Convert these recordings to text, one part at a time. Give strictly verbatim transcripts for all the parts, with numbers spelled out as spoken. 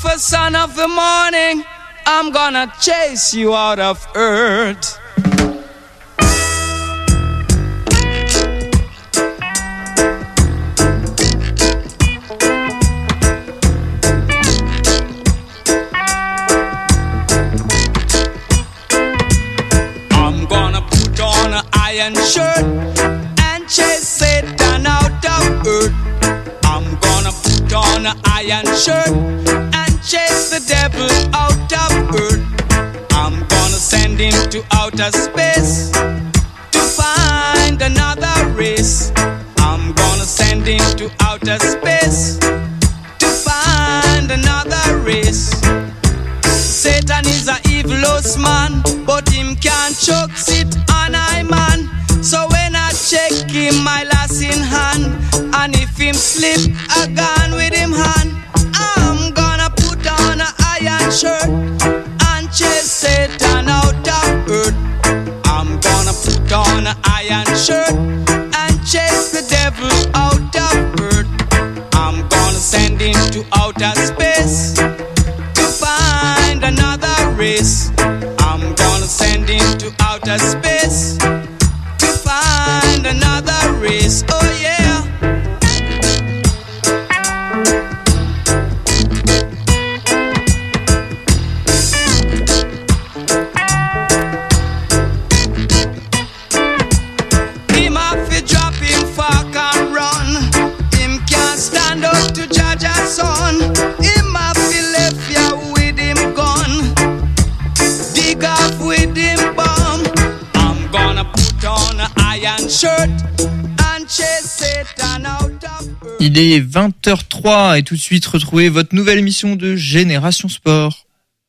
for son of the morning, I'm gonna chase you out of earth. I'm gonna put on an iron shirt and chase Satan out of earth. I'm gonna put on an iron shirt and chase the devil out of earth. I'm gonna send him to outer space to find another race. I'm gonna send him to outer space to find another race. Satan is a evilous man, but him can't choke sit on I man. So when I check him, my lass in hand, and if him slip, I gone with him hand. I'm gonna put on an iron shirt and chase Satan out of earth. I'm gonna put on an iron shirt and chase the devil out of earth. I'm gonna send him to outer space to find another race. I'm gonna send him to outer space to find another race. Oh yeah. Him have to drop him fuck and run. Him can't stand up to judge a son. Him have to left ya with him gun. Dig off with him bomb. I'm gonna put on an iron shirt and chase Satan out of earth. Il est vingt heures trois et tout de suite retrouvez votre nouvelle émission de Génération Sport.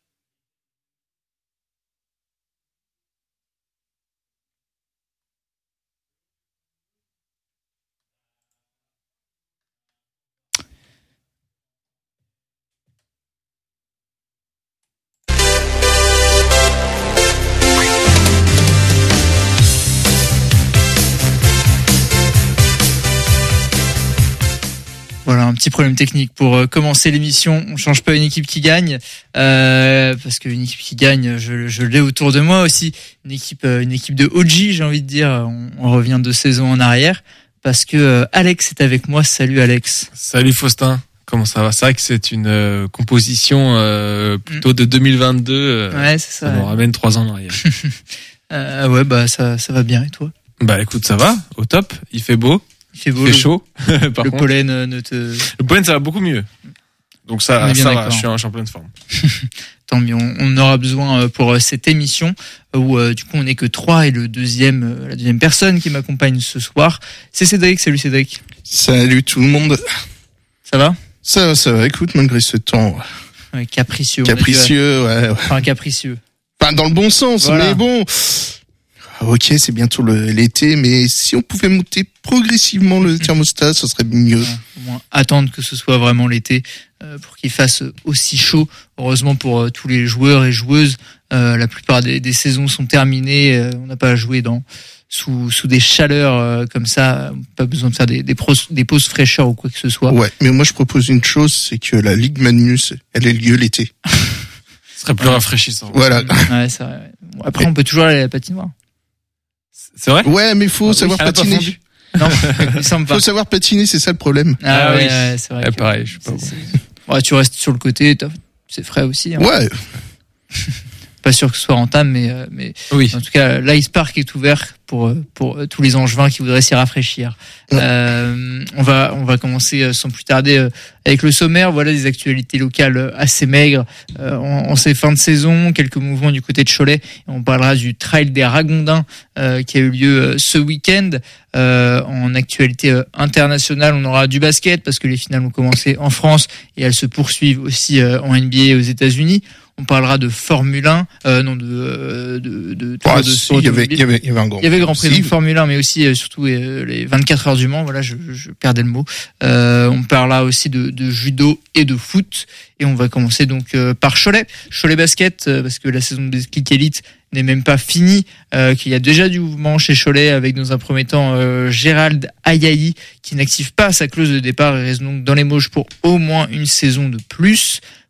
Voilà, un petit problème technique pour euh, commencer l'émission. On change pas une équipe qui gagne, euh, parce qu'une équipe qui gagne, je, je l'ai autour de moi aussi. Une équipe, euh, une équipe de O G, j'ai envie de dire. On, on revient deux saisons en arrière, parce que euh, Alex est avec moi. Salut Alex. Salut Faustin. Comment ça va? C'est vrai que c'est une euh, composition euh, plutôt de deux mille vingt-deux. Euh, ouais, c'est ça. Ça nous ouais. ramène trois ans en arrière. euh, ouais, bah ça, ça va bien. Et toi? Bah écoute, ça va, au top. Il fait beau. Il fait beau. Il fait le, chaud. Par le contre, pollen euh, ne te. le pollen ça va beaucoup mieux. Donc ça, On est bien ça va. d'accord. Je suis, en, je suis en pleine forme. Tant mieux. On, on aura besoin euh, pour euh, cette émission où euh, du coup on n'est que trois et le deuxième, euh, la deuxième personne qui m'accompagne ce soir, c'est Cédric. Salut Cédric. Salut tout le monde. Ça va? Ça va, ça va. Écoute, malgré ce temps Ouais, capricieux. capricieux, ouais, ouais. Enfin, capricieux. Enfin, dans le bon sens, Voilà. mais bon. Ok, c'est bientôt le, l'été, mais si on pouvait monter progressivement le thermostat, ça serait mieux. Ouais, au moins attendre que ce soit vraiment l'été euh, pour qu'il fasse aussi chaud. Heureusement pour euh, tous les joueurs et joueuses, euh, la plupart des, des saisons sont terminées. Euh, on n'a pas à jouer dans sous sous des chaleurs euh, comme ça. Pas besoin de faire des des, pros, des pauses fraîcheur ou quoi que ce soit. Ouais, mais moi je propose une chose, c'est que la Ligue Magnus, elle ait lieu l'été. Ce serait plus Ouais. rafraîchissant. Voilà. Ouais, c'est vrai. Bon, après, on peut toujours aller à la patinoire. C'est vrai? Ouais, mais faut Ah oui, savoir elle a pas patiner. fondu. Non, il semble pas. Faut savoir patiner, c'est ça le problème. Ah, Ah ouais, oui. ouais, c'est vrai. Eh, que pareil, je suis pas c'est- bon. c'est- Ouais, tu restes sur le côté, t'as- c'est frais aussi. Hein. Ouais. Pas sûr que ce soit rentable, mais euh, mais Oui. en tout cas, l'Ice Park est ouvert pour pour euh, tous les Angevins qui voudraient s'y rafraîchir. Ouais. Euh, on va on va commencer euh, sans plus tarder euh, avec le sommaire. Voilà des actualités locales euh, assez maigres euh, en, en ces fins de saison. Quelques mouvements du côté de Cholet. Et on parlera du Trail des Ragondins euh, qui a eu lieu euh, ce week-end. Euh, en actualité euh, internationale, on aura du basket parce que les finales ont commencé en France et elles se poursuivent aussi euh, en N B A aux États-Unis. On parlera de Formule un, euh, non de de de, de, Ah, de si, sport il y avait, automobile. il y avait, il y avait un grand. Il y avait le Grand Prix Si. de Formule un, mais aussi euh, surtout euh, les vingt-quatre heures du Mans. Voilà, je, je perdais le mot. Euh, on parlera aussi de, de judo et de foot. Et on va commencer donc euh, par Cholet. Cholet basket, euh, parce que la saison des Click Elite n'est même pas finie, euh, qu'il y a déjà du mouvement chez Cholet avec dans un premier temps euh, Gérald Ayayi qui n'active pas sa clause de départ et reste donc dans les Mauges pour au moins une saison de plus.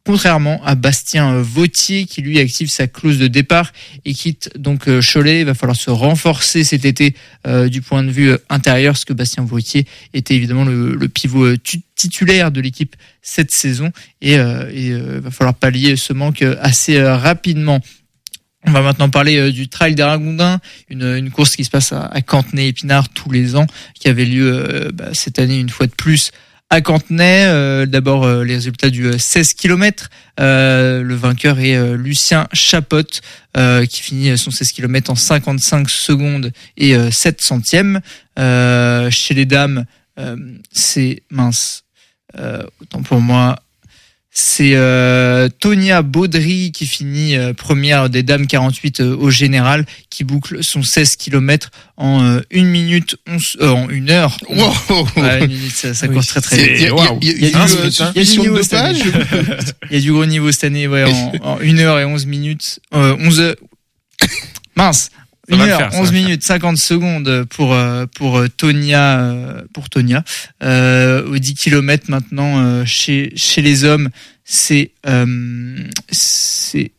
contrairement à Bastien Vautier qui lui active sa clause de départ et quitte donc Cholet. Il va falloir se renforcer cet été euh, du point de vue intérieur, parce que Bastien Vautier était évidemment le, le pivot titulaire de l'équipe cette saison, et il euh, va falloir pallier ce manque assez euh, rapidement. On va maintenant parler euh, du Trail des Ragondins, une, une course qui se passe à, à Cantenay-Épinard tous les ans, qui avait lieu euh, bah, cette année une fois de plus à Cantenay. Euh, d'abord euh, les résultats du euh, seize kilomètres. Euh, le vainqueur est euh, Lucien Chapotte, euh, qui finit son seize kilomètres en cinquante-cinq secondes et euh, sept centièmes. Euh, chez les dames, euh, c'est mince. Euh, autant pour moi. C'est euh, Tonia Baudry qui finit euh, première des dames quarante-huit euh, au général, qui boucle son seize kilomètres en euh, une minute onze, euh, en une heure. Wow. Ouais, une minute, ça, ça oui, court très très vite. Il y a, wow. y a, y a, y a, du, du, euh, hein. y a du niveau de cette année. page. Il y a du gros niveau cette année, ouais, en, en une heure et onze minutes, euh, onze heures. Mince. une heure, onze minutes, cinquante secondes pour euh, pour Tonia euh, pour Tonia. Euh, aux dix kilomètres maintenant euh, chez chez les hommes, c'est euh, c'est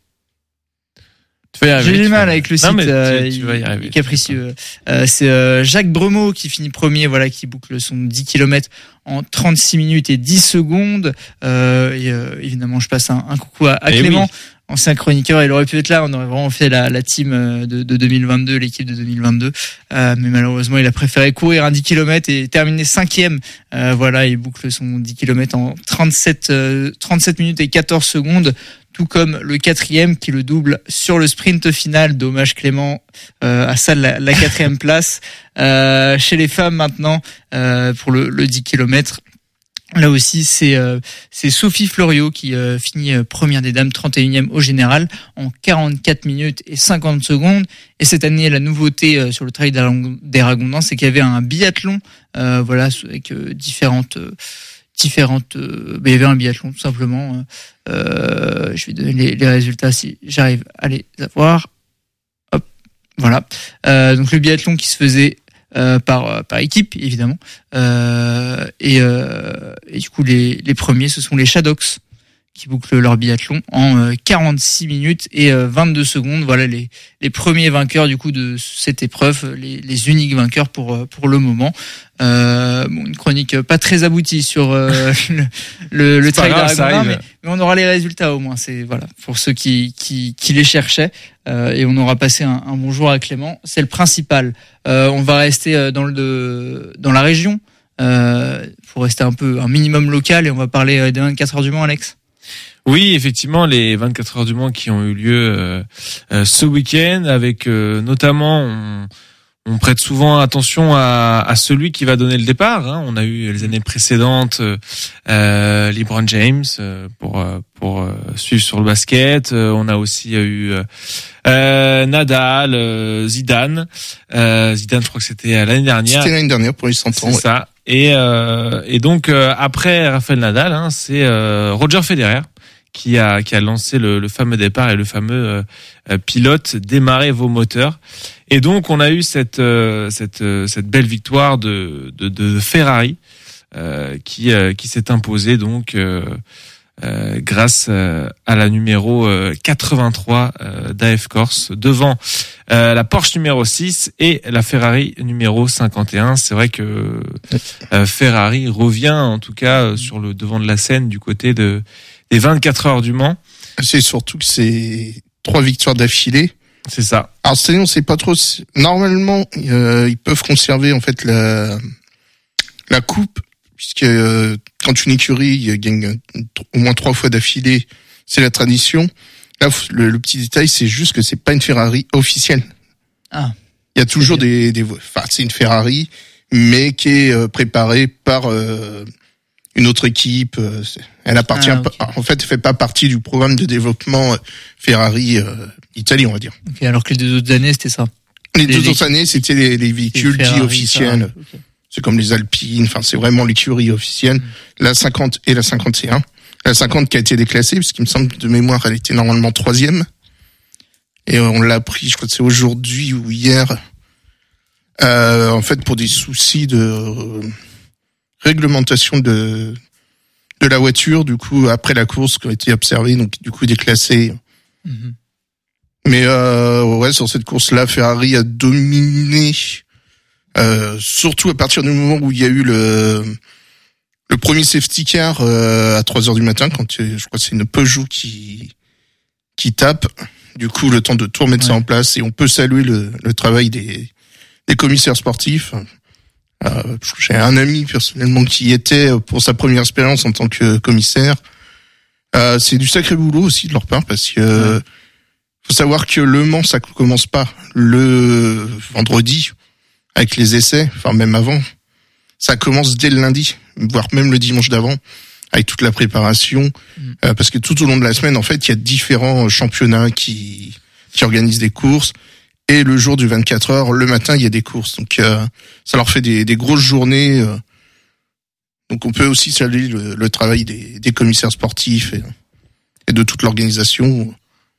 j'ai du mal avec le site, non, euh, tu, tu vas y arriver, il est capricieux. Euh, c'est euh, Jacques Bremeau qui finit premier, voilà, qui boucle son dix kilomètres en trente-six minutes et dix secondes. Euh, et euh, évidemment, je passe un, un coucou à, à Clément, oui. Ancien chroniqueur. Il aurait pu être là, on aurait vraiment fait la, la team de, de deux mille vingt-deux, l'équipe de deux mille vingt-deux. Euh, mais malheureusement, il a préféré courir un dix kilomètres et terminer cinquième. Euh, voilà, il boucle son dix kilomètres en trente-sept, euh, trente-sept minutes et quatorze secondes. Tout comme le quatrième qui le double sur le sprint final. Dommage Clément, euh, à ça la, la quatrième place. Euh, chez les femmes maintenant, euh, pour le, le dix kilomètres. Là aussi, c'est euh, c'est Sophie Floriot qui euh, finit euh, première des dames, trente et unième au général, en quarante-quatre minutes et cinquante secondes. Et cette année, la nouveauté euh, sur le Trail des Ragondins, c'est qu'il y avait un biathlon, euh, voilà, avec euh, différentes... Euh, différentes euh, ben, il y avait un biathlon tout simplement. Euh, je vais donner les, les résultats si j'arrive à les avoir. Hop, voilà. Euh, donc le biathlon qui se faisait euh, par par équipe évidemment. Euh, et, euh, et du coup les les premiers ce sont les Shadoks qui bouclent leur biathlon en euh, quarante-six minutes et euh, vingt-deux secondes. Voilà les les premiers vainqueurs du coup de cette épreuve, les les uniques vainqueurs pour pour le moment. Euh, bon, une chronique pas très aboutie sur euh, le le, le Trail des Ragondins, mais, mais on aura les résultats au moins. C'est voilà pour ceux qui qui qui les cherchaient, euh, et on aura passé un, un bon jour à Clément. C'est le principal. Euh, on va rester dans le de, dans la région. Euh, faut rester un peu un minimum local et on va parler des vingt-quatre heures du Mans, Alex. Oui, effectivement, les vingt-quatre heures du Mans qui ont eu lieu euh, euh, ce week-end, avec euh, notamment, on, on prête souvent attention à, à celui qui va donner le départ. Hein. On a eu les années précédentes euh, LeBron James euh, pour pour euh, suivre sur le basket. Euh, on a aussi eu euh, Nadal, euh, Zidane. Euh, Zidane, je crois que c'était l'année dernière. C'était l'année dernière pour les cent ans. C'est ouais. ça. Et euh, et donc euh, après Rafael Nadal, hein, c'est euh, Roger Federer qui a qui a lancé le, le fameux départ et le fameux euh, pilote démarrez vos moteurs. Et donc on a eu cette euh, cette euh, cette belle victoire de de, de Ferrari euh, qui euh, qui s'est imposée donc euh, euh, grâce euh, à la numéro euh, quatre-vingt-trois euh, d'A F Corse devant euh, la Porsche numéro six et la Ferrari numéro cinquante et un. C'est vrai que euh, Ferrari revient en tout cas euh, sur le devant de la scène du côté de des vingt-quatre heures du Mans. C'est surtout que c'est trois victoires d'affilée. C'est ça. Alors cette année, on sait pas trop. Normalement, euh, ils peuvent conserver en fait la la coupe, puisque euh, quand une écurie gagne au moins trois fois d'affilée, c'est la tradition. Là, le, le petit détail, c'est juste que c'est pas une Ferrari officielle. Ah. Il y a toujours des, des, enfin, c'est une Ferrari, mais qui est euh, préparée par euh, une autre équipe. Euh, elle appartient, ah, okay. pas, en fait, elle fait pas partie du programme de développement euh, Ferrari euh, Italie, on va dire. Okay, alors que les deux autres années, c'était ça. Les, les deux autres années, c'était les, les véhicules dits officiels. Okay. C'est comme les Alpines. Enfin, c'est vraiment l'écurie officielle. Mmh. La cinquante et la cinquante et un. La cinquante qui a été déclassée, parce qu'il me semble de mémoire, elle était normalement troisième. Et on l'a appris, je crois que c'est aujourd'hui ou hier, euh, en fait, pour des soucis de euh, réglementation de de la voiture, du coup, après la course, qui ont été observés, donc du coup déclassés. Mm-hmm. Mais euh, ouais, sur cette course-là, Ferrari a dominé, euh, surtout à partir du moment où il y a eu le le premier safety car euh, à trois heures du matin, quand je crois que c'est une Peugeot qui qui tape. Du coup, le temps de tout remettre ouais. ça en place, et on peut saluer le, le travail des des commissaires sportifs. Euh, j'ai un ami personnellement qui y était pour sa première expérience en tant que commissaire. Euh, c'est du sacré boulot aussi de leur part, parce que ouais. faut savoir que Le Mans, ça commence pas le vendredi avec les essais, enfin même avant. Ça commence dès le lundi, voire même le dimanche d'avant, avec toute la préparation, mmh. euh, parce que tout au long de la semaine, en fait, il y a différents championnats qui qui organisent des courses. Et le jour du vingt-quatre heures, le matin, il y a des courses. Donc, euh, ça leur fait des, des grosses journées. Euh. Donc, on peut aussi saluer le, le travail des, des commissaires sportifs et, et de toute l'organisation.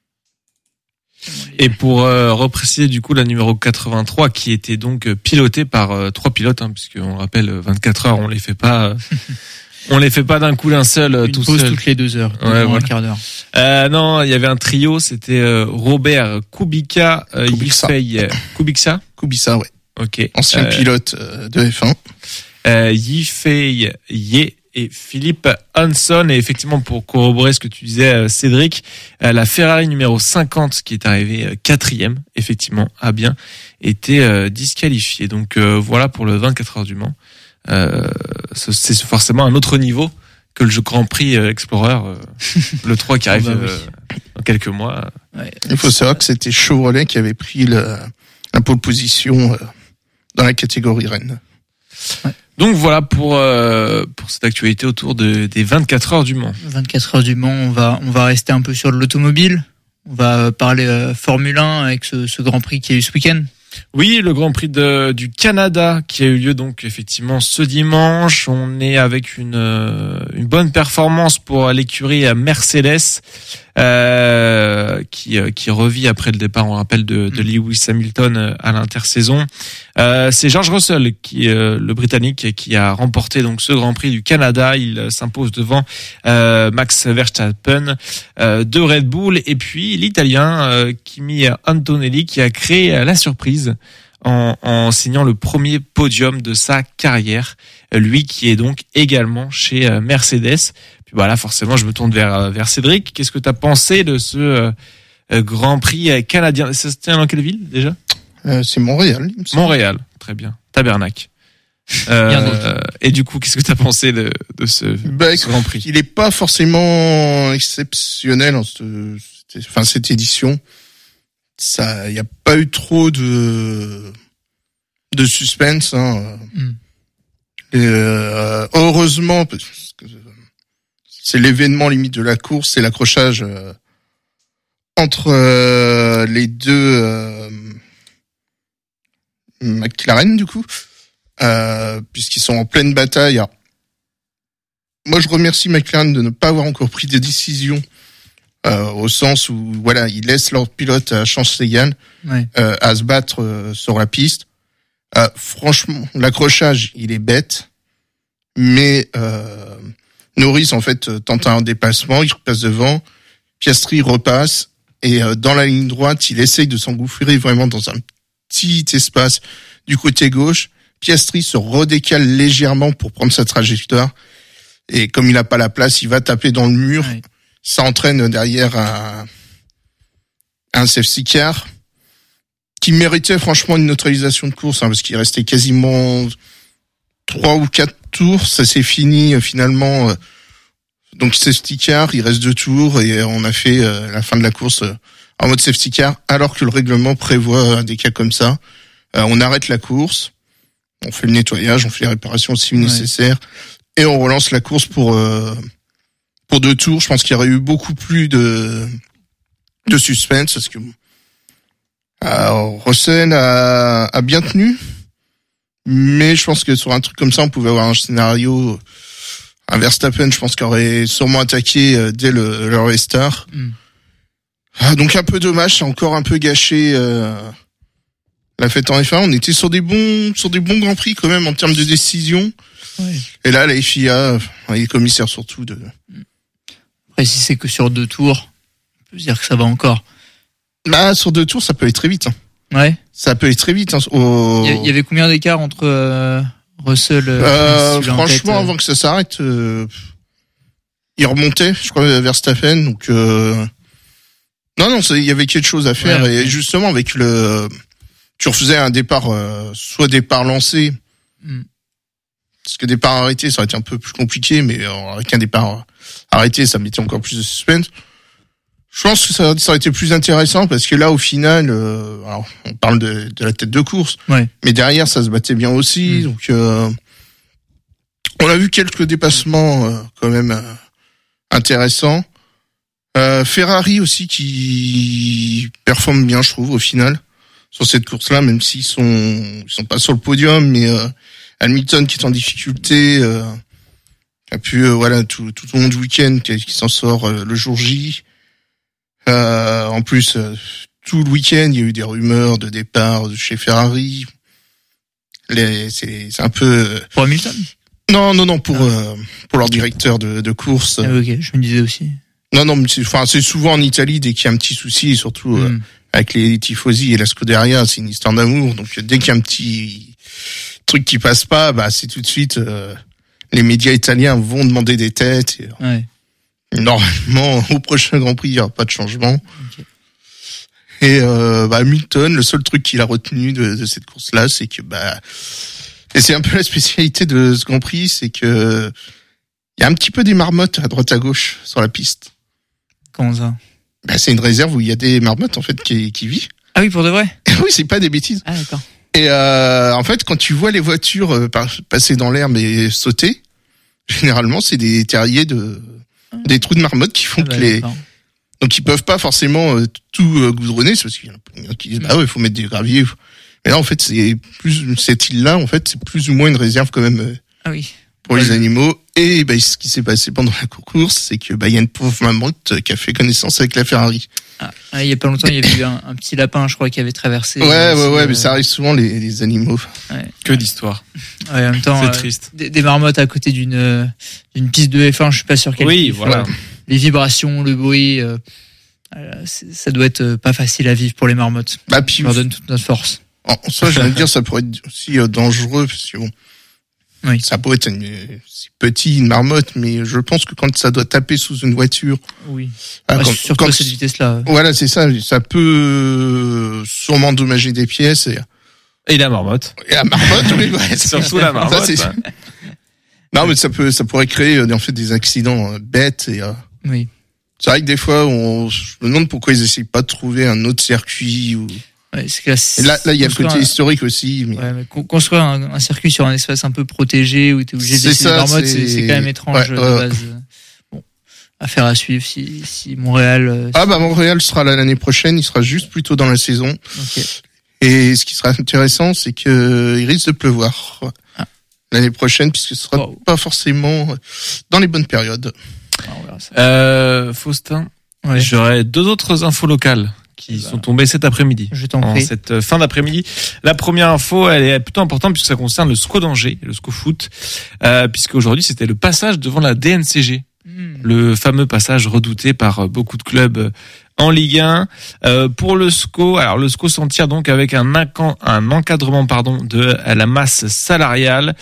Et pour euh, repréciser du coup la numéro quatre-vingt-trois, qui était donc pilotée par euh, trois pilotes, hein, puisqu'on rappelle, vingt-quatre heures, on les fait pas... Euh... On les fait pas d'un coup d'un seul, Une tout pause seul. toutes les deux heures, ouais, voilà. un quart d'heure. Euh, non, il y avait un trio, c'était euh, Robert Kubica, euh, Yifei Kubica, Kubica, ouais. Ok. Ancien euh, pilote euh, de F un. Euh, Yifei Ye et Philippe Hanson. Et effectivement, pour corroborer ce que tu disais, euh, Cédric, euh, la Ferrari numéro cinquante, qui est arrivée euh, quatrième, effectivement, a bien été euh, disqualifiée. Donc euh, voilà pour le vingt-quatre heures du Mans. Euh, c'est forcément un autre niveau que le Grand Prix Explorer, euh, le trois qui arrive oh bah oui. euh, dans quelques mois. Ouais. Il faut savoir que c'était Chevrolet qui avait pris le, la pole position euh, dans la catégorie Rennes. Ouais. Donc voilà pour euh, pour cette actualité autour de, des vingt-quatre heures du Mans. vingt-quatre heures du Mans, on va on va rester un peu sur l'automobile. On va parler euh, Formule un avec ce, ce Grand Prix qui a eu ce week-end. Oui, le Grand Prix de, du Canada qui a eu lieu donc effectivement ce dimanche. On est avec une une bonne performance pour l'écurie Mercedes euh, qui qui revit après le départ, on rappelle, de, de Lewis Hamilton à l'intersaison. Euh, c'est George Russell qui euh, le Britannique qui a remporté donc ce Grand Prix du Canada. Il s'impose devant euh, Max Verstappen euh, de Red Bull, et puis l'Italien euh, Kimi Antonelli qui a créé la surprise en, en signant le premier podium de sa carrière, lui qui est donc également chez Mercedes. Puis voilà, forcément, je me tourne vers vers Cédric. Qu'est-ce que tu as pensé de ce euh, Grand Prix canadien? Ça se tient dans quelle ville déjà? euh, C'est Montréal. Montréal, très bien. Tabernacle. Euh, et du coup, qu'est-ce que tu as pensé de, de ce, bah, ce Grand Prix? Il est pas forcément exceptionnel en cette, enfin, cette édition. Ça, il n'y a pas eu trop de de suspense. Hein. Mm. Et, euh, heureusement, parce que c'est l'événement limite de la course, c'est l'accrochage euh, entre euh, les deux euh, McLaren du coup, euh, puisqu'ils sont en pleine bataille. Alors, moi, je remercie McLaren de ne pas avoir encore pris des décisions. Euh, au sens où voilà, ils laissent leur pilote à chance égale ouais. euh, à se battre euh, sur la piste. Euh, franchement, l'accrochage, il est bête, mais euh, Norris en fait tente un dépassement, il repasse devant, Piastri repasse et euh, dans la ligne droite, il essaye de s'engouffrer vraiment dans un petit espace du côté gauche. Piastri se redécale légèrement pour prendre sa trajectoire et comme il n'a pas la place, il va taper dans le mur. Ouais. Ça entraîne derrière un, un safety car qui méritait franchement une neutralisation de course, hein, parce qu'il restait quasiment trois ou quatre tours. Ça s'est fini finalement. Euh, donc safety car, il reste deux tours et on a fait euh, la fin de la course euh, en mode safety car, alors que le règlement prévoit des cas comme ça. Euh, on arrête la course, on fait le nettoyage, on fait les réparations si ouais. nécessaire, et on relance la course pour... Euh, Pour deux tours, je pense qu'il y aurait eu beaucoup plus de de suspense parce que alors, Russell a, a bien tenu, mais je pense que sur un truc comme ça, on pouvait avoir un scénario. Un Verstappen, je pense qu'il aurait sûrement attaqué dès le, le restart. Mm. Ah, donc un peu dommage, c'est encore un peu gâché euh, la fête en F un, on était sur des bons, sur des bons grands prix quand même en termes de décision. Ouais. Et là, la F I A, les commissaires surtout de. Après, si c'est que sur deux tours, on peut dire que ça va encore. Bah, sur deux tours, ça peut aller très vite. Hein. Ouais. Ça peut aller très vite. Hein. Au... Il y avait combien d'écart entre euh, Russell euh, euh, Franchement, tête, euh... avant que ça s'arrête, euh, il remontait, je crois, vers Verstappen. Donc, euh... non, non, il y avait quelque chose à faire. Ouais, et okay. Justement, avec le, tu refaisais un départ, euh, soit départ lancé, mm. parce que départ arrêté, ça aurait été un peu plus compliqué, mais euh, avec un départ arrêté, ça mettait encore plus de suspense. Je pense que ça, ça aurait été plus intéressant parce que là, au final, euh, alors, on parle de, de la tête de course, ouais. mais derrière, ça se battait bien aussi. Mmh. Donc, euh, on a vu quelques dépassements euh, quand même euh, intéressants. Euh, Ferrari aussi qui performe bien, je trouve, au final, sur cette course-là, même s'ils sont, ils sont pas sur le podium, mais euh, Hamilton qui est en difficulté, euh, a pu, euh, voilà, tout, tout au long du week-end, qui, qui s'en sort euh, le jour J. Euh, en plus, euh, tout le week-end, il y a eu des rumeurs de départ de chez Ferrari. Les, c'est, c'est un peu. Euh... Pour Hamilton ? Non, non, non, pour ah. euh, pour leur directeur de, de course. Ah, ok, je me disais aussi. Non, non, mais c'est, enfin, c'est souvent en Italie dès qu'il y a un petit souci, surtout mm. euh, avec les tifosi et la Scuderia, c'est une histoire d'amour. Donc dès qu'il y a un petit truc qui passe pas, bah c'est tout de suite euh, les médias italiens vont demander des têtes. Et, ouais. Normalement, au prochain Grand Prix, il n'y aura pas de changement. Okay. Et euh, bah, Hamilton, le seul truc qu'il a retenu de, de cette course-là, c'est que bah, et c'est un peu la spécialité de ce Grand Prix, c'est que il y a un petit peu des marmottes à droite à gauche sur la piste. Comment ça ? Bah, c'est une réserve où il y a des marmottes en fait qui qui vivent. Ah oui, pour de vrai ? Oui, c'est pas des bêtises. Ah d'accord. Et euh, en fait, quand tu vois les voitures euh, passer dans l'herbe et sauter, généralement, c'est des terriers de des trous de marmotte qui font ah bah, que les d'accord. Donc ils peuvent pas forcément euh, tout euh, goudronner, c'est parce qu'il y en a qui disent bah ouais, il faut mettre des graviers. Mais là en fait, c'est plus cette île-là en fait, c'est plus ou moins une réserve quand même euh, ah oui. pour ouais, les animaux. Et bah ce qui s'est passé pendant la course, c'est que bah il y a une pauvre mammouth qui a fait connaissance avec la Ferrari. Ah, il y a pas longtemps, il y avait eu un, un petit lapin, je crois, qui avait traversé. Ouais, ouais, ouais, euh... mais ça arrive souvent les, les animaux. Ouais. Que d'histoire. Ouais, en même temps, c'est euh, triste. Des, des marmottes à côté d'une d'une piste de F un, je suis pas sûr qu'elle. Oui, voilà. Les vibrations, le bruit, euh, ça doit être pas facile à vivre pour les marmottes. Bah, puis, on leur donne toute notre force. En soi, j'allais dire, ça pourrait être aussi euh, dangereux, parce que bon, oui. ça pourrait être une, c'est petit, une marmotte, mais je pense que quand ça doit taper sous une voiture, oui, ah, bah, quand, surtout quand, à cette vitesse-là. Voilà, c'est ça, ça peut sûrement endommager des pièces. Et, et la marmotte. Et la marmotte, oui, ouais, surtout la marmotte. Ça, hein. Non, mais ça peut, ça pourrait créer en fait des accidents bêtes et. Euh, oui. C'est vrai que des fois, on, je me demande pourquoi ils essayent pas de trouver un autre circuit ou. Ouais, c'est que là, et là, là, il y a le côté un... historique aussi. Mais... Ouais, mais construire un, un circuit sur un espace un peu protégé où t'es obligé de laisser les marmottes, c'est... C'est, c'est quand même étrange ouais, de euh... base. Bon, affaire à suivre si, si Montréal. Euh, ah bah Montréal sera là l'année prochaine, il sera juste plus tôt dans la saison. Okay. Et ce qui sera intéressant, c'est que il risque de pleuvoir ah. l'année prochaine, puisque ce sera wow. pas forcément dans les bonnes périodes. Ah, on verra ça. Euh, Faustin, ouais. J'aurais deux autres infos locales qui bah, sont tombées cet après-midi. Je t'en en prie. Cette fin d'après-midi. La première info, elle est plutôt importante puisque ça concerne le S C O d'Angers, le S C O Foot, euh, puisque aujourd'hui c'était le passage devant la D N C G, mmh. le fameux passage redouté par beaucoup de clubs en Ligue un. Euh, pour le S C O, alors le S C O s'en tire donc avec un, incan, un encadrement pardon de la masse salariale.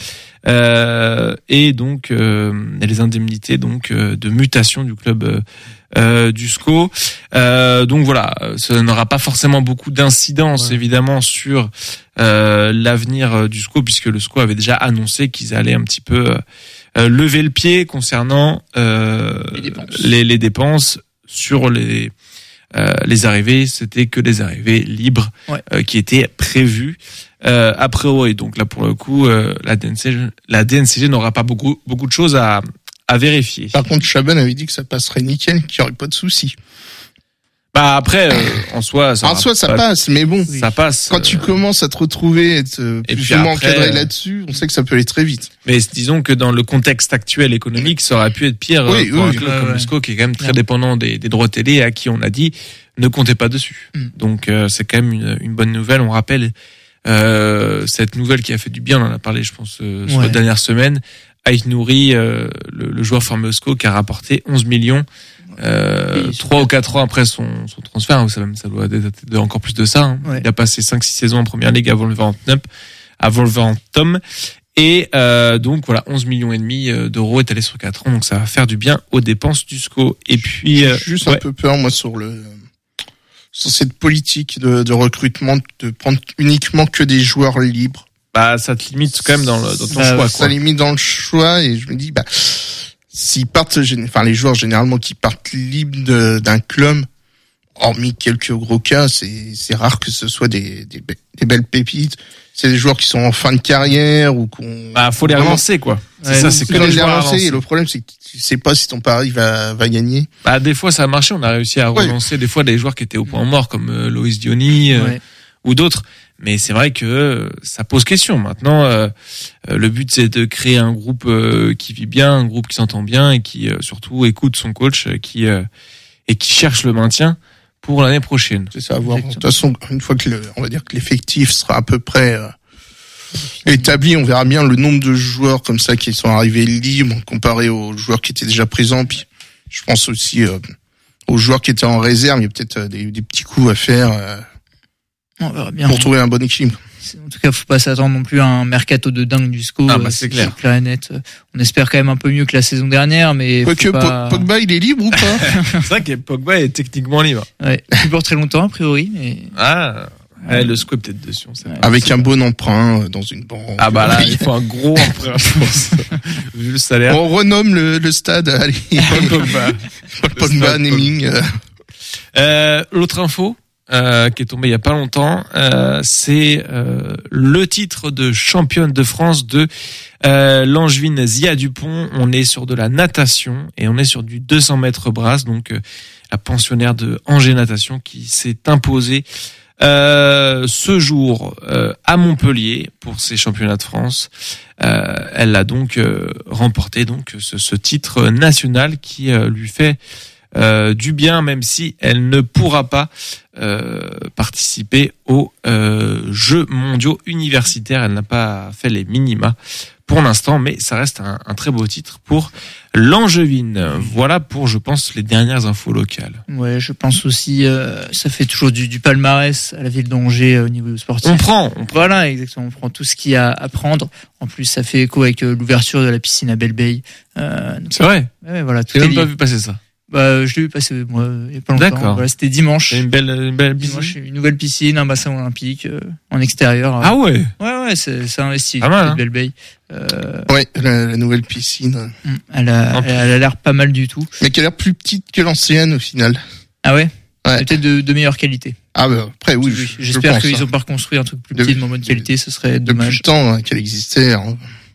Euh, et donc euh, les indemnités donc euh, de mutation du club euh, euh, du S C O. Euh, donc voilà, ça n'aura pas forcément beaucoup d'incidence ouais. évidemment sur euh, l'avenir du S C O puisque le S C O avait déjà annoncé qu'ils allaient un petit peu euh, lever le pied concernant euh, les dépenses, les, les dépenses sur les euh, les arrivées. C'était que des arrivées libres ouais. euh, qui étaient prévues. Euh, a priori, donc là pour le coup, euh, la D N C G, la D N C G n'aura pas beaucoup beaucoup de choses à à vérifier. Par contre, Chaban avait dit que ça passerait nickel, qu'il n'y aurait pas de soucis. Bah après, euh, en soi, ça en soi ça pas, passe, mais bon, ça passe. Quand euh, tu commences à te retrouver, être euh, plus ou moins encadré là-dessus, on sait que ça peut aller très vite. Mais disons que dans le contexte actuel économique, ça aurait pu être pire oui, pour oui, un club ouais, comme ouais. le S C O qui est quand même très ouais. dépendant des, des droits télé et à qui on a dit ne comptez pas dessus. Mm. Donc euh, c'est quand même une, une bonne nouvelle. On rappelle euh, cette nouvelle qui a fait du bien, on en a parlé, je pense, euh, sur Ouais. la dernière semaine. Ait Nouri, euh, le, le joueur formé au S C O, qui a rapporté onze millions, euh, Oui, trois ou quatre ans après son, son transfert, ou ça, même, ça doit dater de encore plus de ça. Hein. Ouais. Il a passé cinq six saisons en première ligue avant le Wolverhampton, avant le Wolverhampton. Et euh, donc voilà, onze millions et demi d'euros étalés sur quatre ans, donc ça va faire du bien aux dépenses du S C O. Et puis, euh, Juste ouais. un peu peur, moi, sur le sur cette politique de, de recrutement, de prendre uniquement que des joueurs libres. Bah, ça te limite quand même dans, le, dans ton Bah, choix, Ça quoi. limite dans le choix, et je me dis, bah, s'ils partent, gén- enfin, les joueurs généralement qui partent libres de- d'un club, hormis quelques gros cas, c'est c'est rare que ce soit des des, be- des belles pépites. C'est des joueurs qui sont en fin de carrière ou qu'on. Bah, faut les Vraiment, relancer, quoi. C'est Ouais, ça, donc, c'est tu que dois les les joueurs à relancer, relancer. et le problème, c'est que tu sais pas si ton pari va va gagner. Bah, des fois, ça a marché. On a réussi à Ouais. relancer des fois des joueurs qui étaient au point mort, comme euh, Loïs Diony euh, Ouais. ou d'autres. Mais c'est vrai que euh, ça pose question. Maintenant, euh, euh, le but, c'est de créer un groupe euh, qui vit bien, un groupe qui s'entend bien et qui, euh, surtout, écoute son coach euh, qui euh, et qui cherche le maintien pour l'année prochaine. C'est ça, à voir. De Exactement. toute façon, une fois que le, on va dire que l'effectif sera à peu près euh, établi, on verra bien le nombre de joueurs comme ça qui sont arrivés libres comparé aux joueurs qui étaient déjà présents. Puis, je pense aussi euh, aux joueurs qui étaient en réserve. Il y a peut-être euh, des, des petits coups à faire euh, On verra bien. pour trouver un bon équilibre. En tout cas, faut pas s'attendre non plus à un mercato de dingue du S C O. Ah, bah, euh, c'est clair. et net. On espère quand même un peu mieux que la saison dernière, mais faut Quoique pas... Po- Pogba, il est libre ou pas? C'est vrai que Pogba est techniquement libre. Ouais, plus pour très longtemps a priori, mais Ah, ouais, le S C O est peut-être dessus. On sait pas. Ouais. Avec un bon emprunt euh, dans une banque. Ah bah là, il faut un gros emprunt, je pense. Vu le salaire. On renomme le, le stade. Allez, Paul Pogba. Paul Pogba, stade naming. euh. Euh, l'autre info euh, qui est tombée il y a pas longtemps, euh, c'est euh, le titre de championne de France de euh, l'Angevine Zia Dupont. On est sur de la natation et on est sur du deux cents mètres brasse, donc euh, la pensionnaire de Angers Natation qui s'est imposée euh, ce jour euh, à Montpellier pour ces championnats de France. Euh, elle a donc euh, remporté donc ce, ce titre national qui euh, lui fait Euh, du bien, même si elle ne pourra pas euh, participer aux euh, Jeux mondiaux universitaires. Elle n'a pas fait les minima pour l'instant, mais ça reste un, un très beau titre pour l'Angevine. Voilà pour, je pense, les dernières infos locales. ouais, je pense aussi, euh, ça fait toujours du, du palmarès à la ville d'Angers euh, au niveau sportif. On prend, on prend. Voilà, exactement. On prend tout ce qu'il y a à prendre. En plus, ça fait écho avec euh, l'ouverture de la piscine à Belle-Bay. Euh, donc, C'est vrai. ouais, voilà, tout J'ai est même pas lié. vu passer ça. Bah, je l'ai vu passer moi il y a pas longtemps. D'accord. Voilà, c'était dimanche. C'est une belle, une belle Dimanche, piscine. une nouvelle piscine, un bassin olympique euh, en extérieur. Ah ouais. ouais, ouais, c'est c'est investi. Pas mal, hein. Belle-Bay. Euh, Ouais, la, la nouvelle piscine. elle a, En elle a elle a l'air pas mal du tout. Mais qui a l'air plus petite que l'ancienne au final. Ah ouais. Ouais. Peut-être de, de meilleure qualité. Ah bah après oui. Oui, je- je J'espère pense, qu'ils hein. ont pas reconstruit un truc plus De- petit de moins bonne qualité. Ce serait Depuis dommage. le temps hein, qu'elle existait. Hein.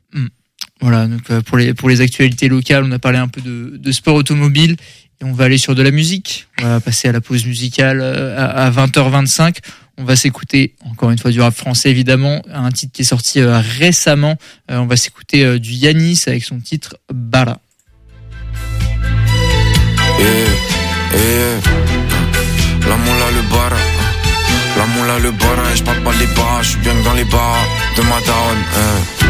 Voilà, donc euh, pour les pour les actualités locales, on a parlé un peu de, de sport automobile et on va aller sur de la musique. On va passer à la pause musicale euh, à, à vingt heures vingt-cinq. On va s'écouter encore une fois du rap français évidemment, un titre qui est sorti euh, récemment. Euh, on va s'écouter euh, du Yanis avec son titre Bala. Yeah, yeah. La moula le bar, la moula le bar, et je parle pas les bars, je suis bien dans les bars de ma daronne. eh.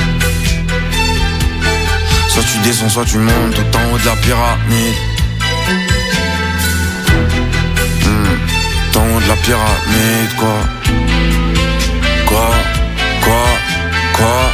Soit tu descends, soit tu montes tout en haut de la pyramide. Hmm, tout en haut de la pyramide, quoi. Quoi, quoi, quoi.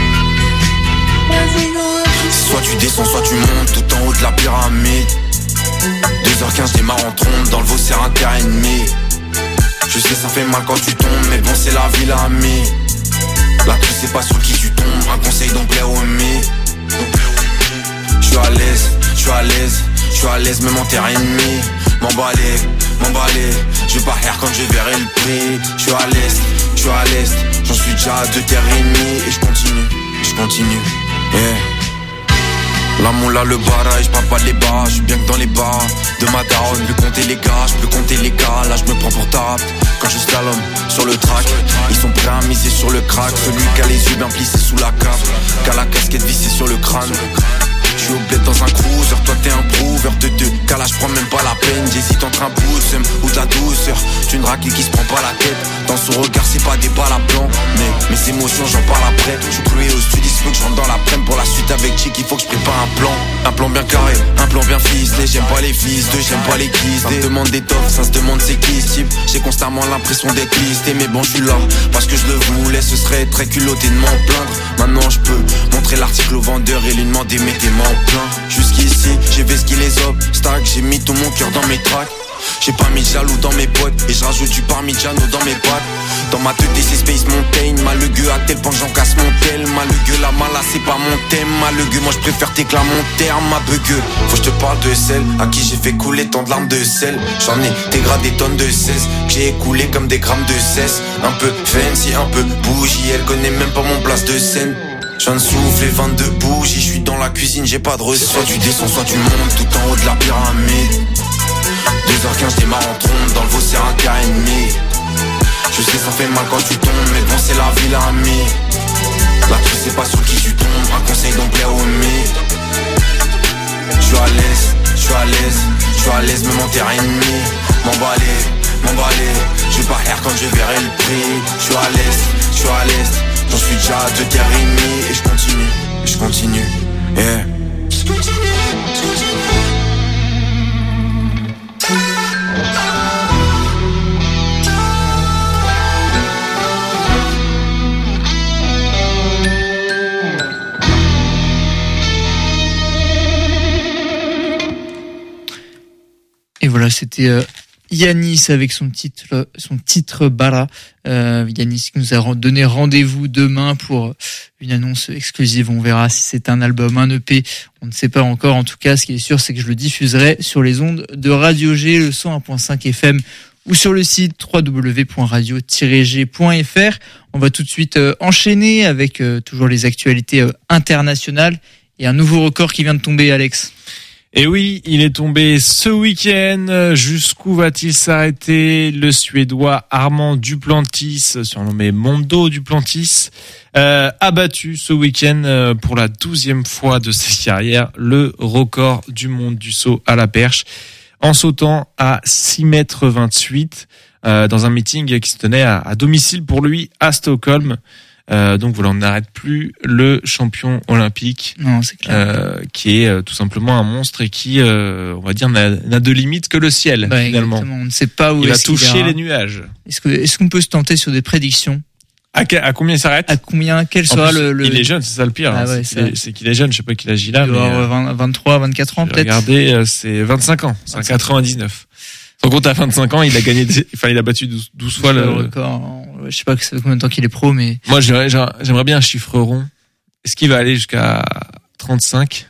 Soit tu descends, soit tu montes tout en haut de la pyramide. deux heures quinze, démarre en trompe, dans le veau c'est un terrain ennemi. Je sais ça fait mal quand tu tombes, mais bon c'est la vie l'ami. Là tu sais pas sur qui tu tombes, un conseil donc plaît au mi. Je suis à l'aise, je suis à l'aise, je suis à l'aise même en terrain ennemi. M'emballer, m'emballer, je vais pas rire quand je verrai le prix. Je suis à l'est, je suis à l'est, j'en suis déjà à deux terres ennemies. Et je continue, je continue, yeah. La moula le barrage, je parle pas les bars, je suis bien que dans les bars de ma daronne, plus compter les gars, je peux compter les gars, là je me prends pour tap. Quand je slalom sur le track, ils sont prêts à miser sur le crack. Celui qui a les yeux bien plissés sous la cape, qui a la casquette vissée sur le crâne. Je suis au bled dans un cruiser, toi t'es un prouveur de deux. Car là je prends même pas la peine, j'hésite entre un boost ou de la douceur. Tu une raquille qui se prend pas la tête, dans son regard c'est pas des balles à blanc. Mes émotions j'en parle après. Je suis cloué au studio, il faut que je rentre dans l'après-midi. Pour la suite avec Chick, il faut que je prépare un plan. Un plan bien carré, un plan bien ficelé. J'aime pas les fils de, j'aime pas les quiz. Ça se demande des toffs, ça se demande c'est qui ce type. J'ai constamment l'impression d'être listé. Mais bon je suis là, parce que je le voulais. Ce serait très culotté de m'en plaindre. Maintenant je peux montrer l'article au vendeur et lui demander mettez-moi en plein. Jusqu'ici, j'ai vesqué les obstacles. J'ai mis tout mon cœur dans mes tracks. J'ai pas mis de jaloux dans mes potes et je rajoute du parmigiano dans mes pattes. Dans ma tête c'est Space Mountain, malugueux à tel point que j'en casse mon tel. Malugueux la mala c'est pas mon thème, malugueux moi je préfère t'éclater mon terme, ma bugueux. Faut que je te parle de celle à qui j'ai fait couler tant de larmes de sel. J'en ai dégradé des tonnes de cesse, que j'ai écoulé comme des grammes de cesse. Un peu fancy, un peu bougie, elle connaît même pas mon place de scène. J'viens de souffler vingt-deux bougies, je suis dans la cuisine, j'ai pas de recette. Soit tu descends, soit tu montes tout en haut de la pyramide. deux heures quinze, je démarre en trompe, dans le veau c'est un quart et demi. Je sais ça fait mal quand tu tombes, mais bon c'est la vie l'ami. La truc c'est pas sur qui tu tombes, un conseil donc plaire au mythe. J'suis à l'aise, j'suis à l'aise, j'suis à l'aise même en terrain ennemi. M'emballer, m'emballer, j'vais pas rire quand je verrai le prix. J'suis à l'aise, j'suis à l'aise, j'en suis déjà à deux terres et demie. Et j'continue, et j'continue, yeah. Et voilà, c'était euh, Yanis avec son titre, son titre Bara. Euh, Yanis qui nous a donné rendez-vous demain pour une annonce exclusive. On verra si c'est un album, un E P. On ne sait pas encore. En tout cas, ce qui est sûr, c'est que je le diffuserai sur les ondes de Radio G, le cent un point cinq F M, ou sur le site w w w point radio tiret g point f r. On va tout de suite euh, enchaîner avec euh, toujours les actualités euh, internationales et un nouveau record qui vient de tomber, Alex. Et oui, il est tombé ce week-end. Jusqu'où va-t-il s'arrêter? Le Suédois Armand Duplantis, surnommé Mondo Duplantis, euh, a battu ce week-end euh, pour la douzième fois de sa carrière le record du monde du saut à la perche en sautant à six mètres vingt-huit euh, dans un meeting qui se tenait à, à domicile pour lui à Stockholm. Euh, donc voilà, on n'arrête plus le champion olympique, non, c'est clair. Euh, qui est euh, tout simplement un monstre et qui, euh, on va dire, n'a, n'a de limite que le ciel, bah, finalement. Exactement. On ne sait pas où il est-ce va toucher qu'il ira. les nuages. Est-ce que, est-ce qu'on peut se tenter sur des prédictions? À, à combien il s'arrête? À combien, quel en sera plus, le, le... Il est jeune, c'est ça le pire. Ah hein. ouais, c'est, qu'il est, c'est qu'il est jeune, je sais pas quel âge il a. Il doit mais, avoir vingt-trois, vingt-quatre ans, peut-être. Regardez, c'est vingt-cinq ans, c'est un quatre-vingt-dix-neuf. Sans compte, à vingt-cinq ans, il a gagné, enfin, il a battu douze, douze fois le, le record. Je sais pas que ça fait combien de temps qu'il est pro, mais. Moi, j'aimerais, j'aimerais bien un chiffre rond. Est-ce qu'il va aller jusqu'à trente-cinq?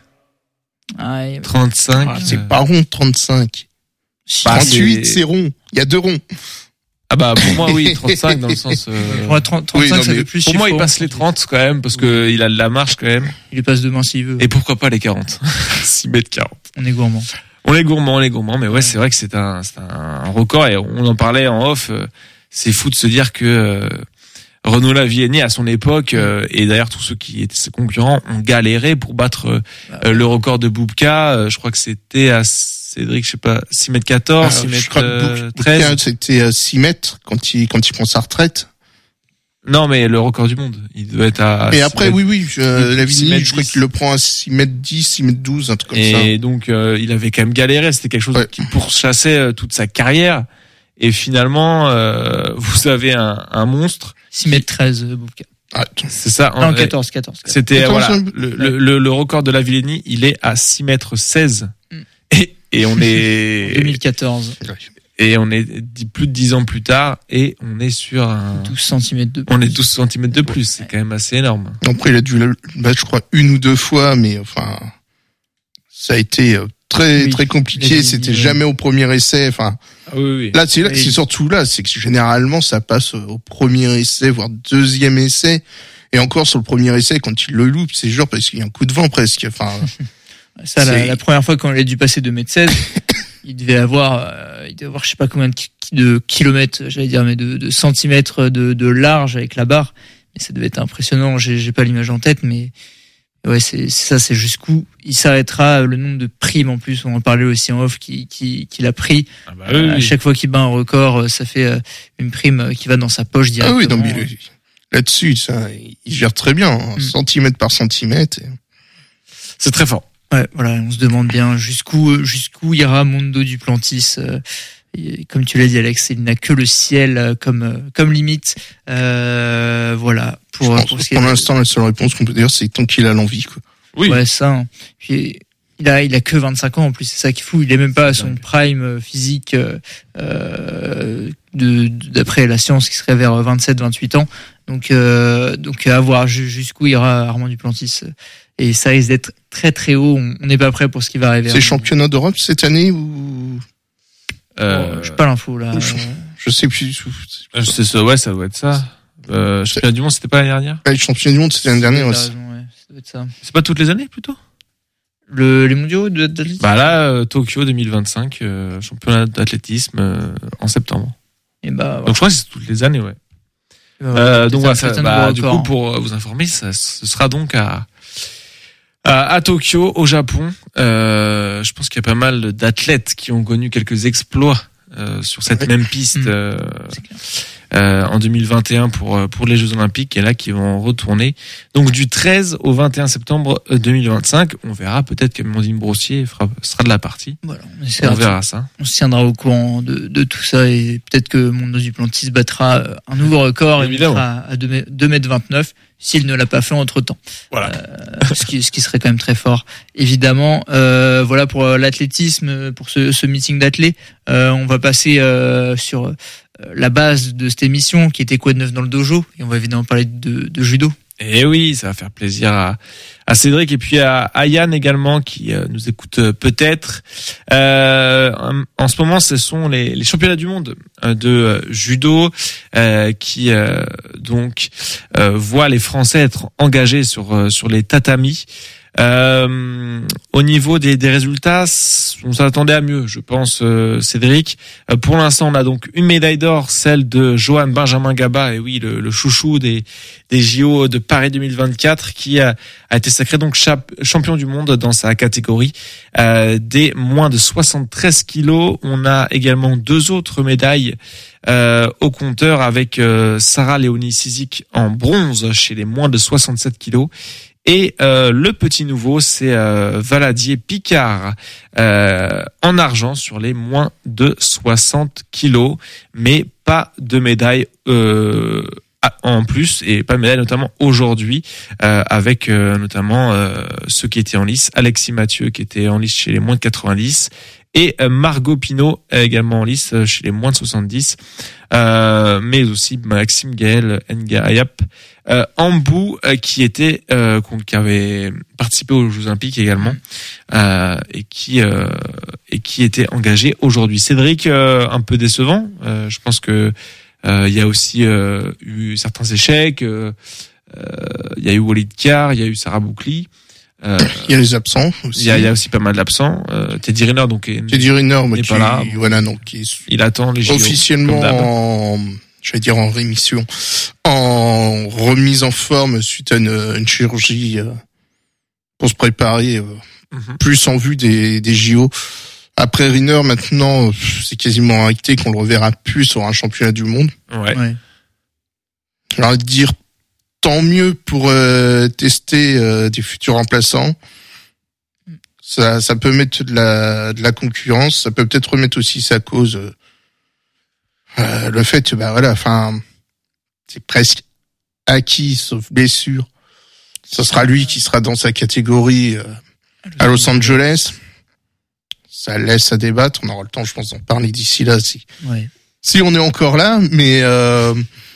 Ah, il... trente-cinq. Ah, c'est euh... pas rond, trente-cinq. Bah, trente-huit, c'est... c'est rond. Il y a deux ronds. Ah bah, pour moi, oui, trente-cinq dans le sens, euh... Pour trente, trente-cinq, oui, non, ça fait plus pour moi, il passe les trente quand même, parce que il a de la marche quand même. Il les passe demain s'il veut. Et pourquoi pas les quarante? six mètres quarante. On est gourmand. On est gourmand, on est gourmand, mais ouais, ouais. c'est vrai que c'est un, c'est un record et on en parlait en off. C'est fou de se dire que euh, Renaud Lavillenie à son époque euh, et d'ailleurs tous ceux qui étaient ses concurrents ont galéré pour battre euh, le record de Boubka. Euh, je crois que c'était à Cédric, je sais pas, six mètres quatorze, ah, six mètres euh, treize. Boubka, c'était six mètres quand il quand il prend sa retraite. Non, mais le record du monde, il doit être à. Et après, oui, oui, je, Lavillenie, je crois qu'il le prend à six mètres dix, six mètres douze, un truc comme et ça. Et donc, euh, il avait quand même galéré. C'était quelque chose ouais. qui pourchassait euh, toute sa carrière. Et finalement, euh, vous avez un, un monstre. six mètres treize, Boubka. Ah, c'est ça. Non, quatorze, quatorze. C'était, quatorze, voilà, le, le, le, le record de Lavillenie, il est à six mètres seize. Mm. Et, et on est. deux mille quatorze. Et on est plus de dix ans plus tard et on est sur un... douze centimètres de plus. On est douze centimètres de plus. C'est quand même assez énorme. Après, il a dû le battre, je crois, une ou deux fois, mais enfin, ça a été très, oui, très compliqué. C'était jamais au premier essai. Enfin, ah oui, oui. Là, c'est, là, oui. c'est surtout là, c'est que généralement, ça passe au premier essai, voire deuxième essai. Et encore sur le premier essai, quand il le loupe, c'est genre parce qu'il y a un coup de vent presque. Enfin, ça, la, la première fois qu'on a dû passer deux mètres seize, il devait avoir, euh, il devait avoir, je sais pas combien de, de kilomètres, j'allais dire, mais de, de centimètres de, de large avec la barre. Mais ça devait être impressionnant. J'ai, j'ai pas l'image en tête, mais ouais, c'est, c'est ça, c'est jusqu'où il s'arrêtera. Le nombre de primes en plus, on en parlait aussi en off, qui, qui, qu'il a pris. Ah bah oui, euh, oui. À chaque fois qu'il bat un record, ça fait une prime qui va dans sa poche directement. Ah oui, non, mais là-dessus, ça, il gère très bien, hein, mm. centimètre par centimètre. Et... C'est très fort. Ouais, voilà, on se demande bien jusqu'où jusqu'où ira Mondo Duplantis. Euh, comme tu l'as dit, Alex, il n'a que le ciel comme comme limite. Euh, voilà. Pour, pense, pour, ce pour l'instant, de... la seule réponse qu'on peut dire, c'est tant qu'il a l'envie, quoi. Oui. Ouais, ça. Hein. Puis, il a il a que vingt-cinq ans en plus, c'est ça qui est fou. Il est même pas à son prime physique euh, de d'après la science qui serait vers vingt-sept vingt-huit ans. Donc euh, donc à voir jusqu'où ira Armand Duplantis. Et ça risque d'être très très haut. On n'est pas prêt pour ce qui va arriver. C'est championnat d'Europe cette année ou euh... oh, je sais pas l'info là. Je, je sais plus. Je sais ça, ouais, ça doit être ça. Euh, championnat du monde, c'était pas l'année dernière. Ouais, le championnat du monde, c'était l'année dernière. Ouais, aussi. raison, ouais, ça doit être ça. C'est pas toutes les années plutôt. Le les mondiaux d'athlétisme. Bah là, euh, Tokyo deux mille vingt-cinq, euh, championnat d'athlétisme euh, en septembre. Et bah. Ouais. Donc je crois que c'est toutes les années, ouais. Bah, euh, donc voilà, ça, bah, du record, coup, pour vous informer, ça, ce sera donc à à, à Tokyo, au Japon. Euh, je pense qu'il y a pas mal d'athlètes qui ont connu quelques exploits euh, sur cette ouais. même piste euh, euh, en deux mille vingt et un pour pour les Jeux Olympiques, et là qui vont retourner. Donc du treize au vingt et un septembre deux mille vingt-cinq, on verra peut-être qu'Amandine Brossier fera, sera de la partie. Voilà, on, on verra ça. On se tiendra au courant de, de tout ça, et peut-être que Mondo Duplantis battra un nouveau record et sera à deux mètres vingt-neuf s'il ne l'a pas fait entre temps. Voilà. Euh, ce qui ce qui serait quand même très fort, évidemment. Euh, voilà pour l'athlétisme, pour ce, ce meeting d'athlètes. Euh, on va passer euh, sur la base de cette émission qui était quoi de neuf dans le dojo, et on va évidemment parler de, de judo. Et oui, ça va faire plaisir à, à Cédric et puis à, à Yann également qui euh, nous écoute euh, peut-être. Euh, en, en ce moment, ce sont les, les championnats du monde euh, de euh, judo euh, qui euh, donc euh, voient les Français être engagés sur euh, sur les tatamis. Euh, au niveau des, des résultats, on s'attendait à mieux, je pense, euh, Cédric. Euh, pour l'instant, on a donc une médaille d'or, celle de Johan Benjamin Gaba, et oui, le, le chouchou des, des J O de Paris deux mille vingt-quatre, qui a, a été sacré donc chap, champion du monde dans sa catégorie euh, des moins de soixante-treize kilos. On a également deux autres médailles euh, au compteur avec euh, Sarah Léonie Sizik en bronze chez les moins de soixante-sept kilos. Et euh, le petit nouveau, c'est euh, Valadier Picard euh, en argent sur les moins de soixante kilos, mais pas de médaille euh, en plus, et pas de médaille notamment aujourd'hui, euh, avec euh, notamment euh, ceux qui étaient en lice, Alexis Mathieu qui était en lice chez les moins de quatre-vingt-dix, et euh, Margot Pinot également en lice chez les moins de soixante-dix, euh, mais aussi Maxime Gaël Ngayap Euh, Ambou euh, qui était euh, qui avait participé aux Jeux Olympiques également euh, et qui euh, et qui était engagé aujourd'hui. Cédric, euh, un peu décevant. Euh, je pense que euh, il y a aussi euh, eu certains échecs. Euh, il y a eu Walid Carr, il y a eu Sarah Boukli. Euh, il y a les absents aussi. Il y a, il y a aussi pas mal d'absents. Euh, Teddy Riner donc est, Teddy Riner, n'est qui, pas là. Voilà, donc qui est il attend les J O officiellement en, je vais dire en rémission, en remise en forme suite à une, une chirurgie euh, pour se préparer euh, mm-hmm. plus en vue des, des J O. Après Riner, maintenant, c'est quasiment acté qu'on le reverra plus sur un championnat du monde. Ouais. ouais. J'ai envie de dire tant mieux pour euh, tester euh, des futurs remplaçants. Ça, ça peut mettre de la, de la concurrence. Ça peut peut-être remettre aussi sa cause. Euh, Euh, le fait, bah voilà, enfin, c'est presque acquis, sauf blessure. Ce sera lui qui sera dans sa catégorie euh, à Los Angeles. Ça laisse à débattre. On aura le temps, je pense, d'en parler d'ici là, si ouais. si on est encore là. Mais euh,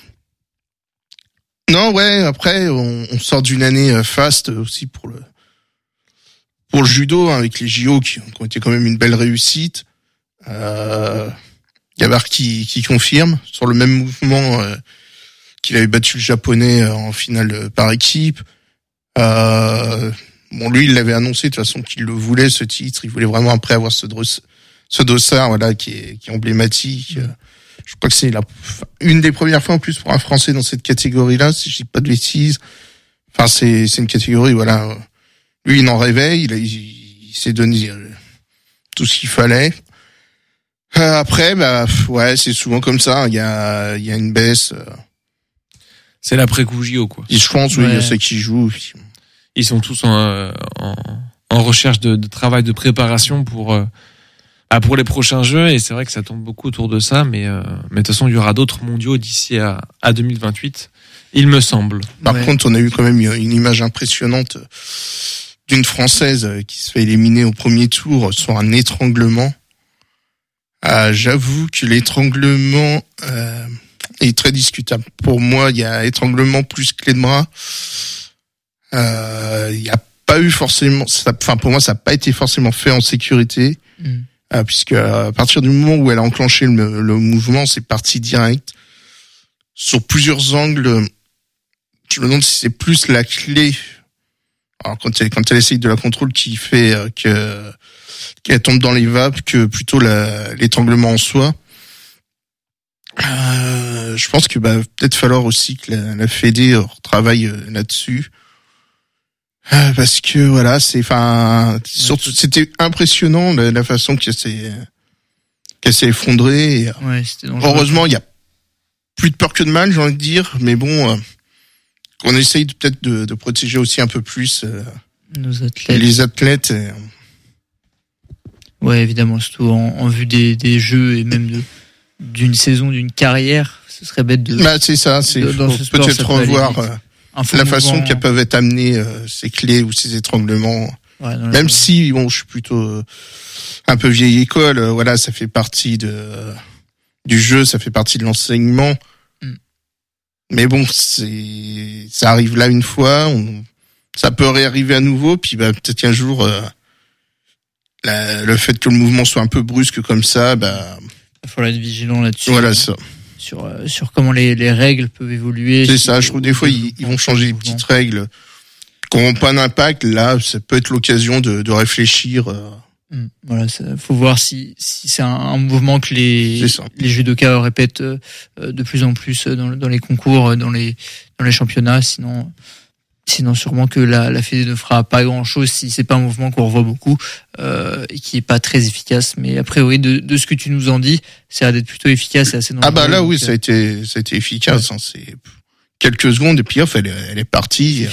non, ouais. Après, on, on sort d'une année faste aussi pour le pour le judo, hein, avec les J O qui ont été quand même une belle réussite. Euh, Gabar qui, qui confirme sur le même mouvement euh, qu'il avait battu le japonais en finale par équipe. Euh, bon, lui, il l'avait annoncé de toute façon qu'il le voulait, ce titre. Il voulait vraiment après avoir ce, ce dossard, voilà, qui est, qui est emblématique. Mmh. Je crois que c'est la, une des premières fois en plus pour un Français dans cette catégorie-là, si je dis pas de bêtises. Enfin, c'est, c'est une catégorie, voilà. Lui, il en rêvait, il, a, il, il s'est donné tout ce qu'il fallait. Euh, après, bah ouais, c'est souvent comme ça. Il y a, il y a une baisse. Euh... C'est l'après-coup J O, quoi. Et je pense, oui, il y a ceux qui jouent. Ils sont tous en, en, en recherche de, de travail, de préparation pour, euh, pour les prochains jeux. Et c'est vrai que ça tombe beaucoup autour de ça. Mais, euh, mais de toute façon, il y aura d'autres mondiaux d'ici à, à deux mille vingt-huit, il me semble. Par ouais. contre, on a eu quand même une image impressionnante d'une Française qui se fait éliminer au premier tour sur un étranglement. Ah, j'avoue que l'étranglement euh, est très discutable. Pour moi, il y a étranglement plus clé de bras. Euh, il n'y a pas eu forcément, ça, enfin pour moi, ça n'a pas été forcément fait en sécurité, mm. euh, puisque à partir du moment où elle a enclenché le, le mouvement, c'est parti direct sur plusieurs angles. Je me demande si c'est plus la clé. Alors quand elle quand elle essaye de la contrôle qui fait euh, que qu'elle tombe dans les vapes que plutôt la, l'étranglement en soi. Euh, je pense que bah peut-être falloir aussi que la, la Fédé travaille là-dessus. Euh, parce que voilà, c'est enfin surtout c'était impressionnant la, la façon qu'elle s'est qu'elle s'est effondrée. Et, ouais, c'était heureusement, il y a plus de peur que de mal, j'ai envie de dire, mais bon euh, on essaye de, peut-être de, de protéger aussi un peu plus euh, nos athlètes. Les athlètes. Et, ouais, évidemment, surtout en, en vue des, des jeux et même de d'une saison, d'une carrière, ce serait bête de. Bah c'est ça, c'est de, faut sport, peut-être revoir euh, la façon qu'elles peuvent être amenées euh, ces clés ou ces étranglements. Ouais, même si bon, je suis plutôt euh, un peu vieille école, euh, voilà, ça fait partie de euh, du jeu, ça fait partie de l'enseignement. Mm. Mais bon, c'est ça arrive là une fois, on, ça peut réarriver à nouveau, puis bah peut-être qu'un jour. Euh, La, le fait que le mouvement soit un peu brusque comme ça, bah. Il faut être vigilant là-dessus. Voilà ça. Sur, euh, sur comment les, les règles peuvent évoluer. C'est ça, je trouve des fois ils, ils vont changer les petites règles qui n'auront pas d'impact. Là, ça peut être l'occasion de, de réfléchir. Euh... Mmh, voilà, ça, faut voir si, si c'est un, un mouvement que les, les judokas répètent euh, de plus en plus dans, dans les concours, dans les, dans les championnats. Sinon, Sinon, sûrement que la, la Fédé ne fera pas grand-chose si c'est pas un mouvement qu'on revoit beaucoup euh, et qui est pas très efficace. Mais a priori, de, de ce que tu nous en dis, ça a l'air d'être plutôt efficace et assez dangereux. Ah bah là, oui, donc, ça a été, ça a été efficace. Ouais. Hein, c'est quelques secondes et puis off, elle, elle est partie.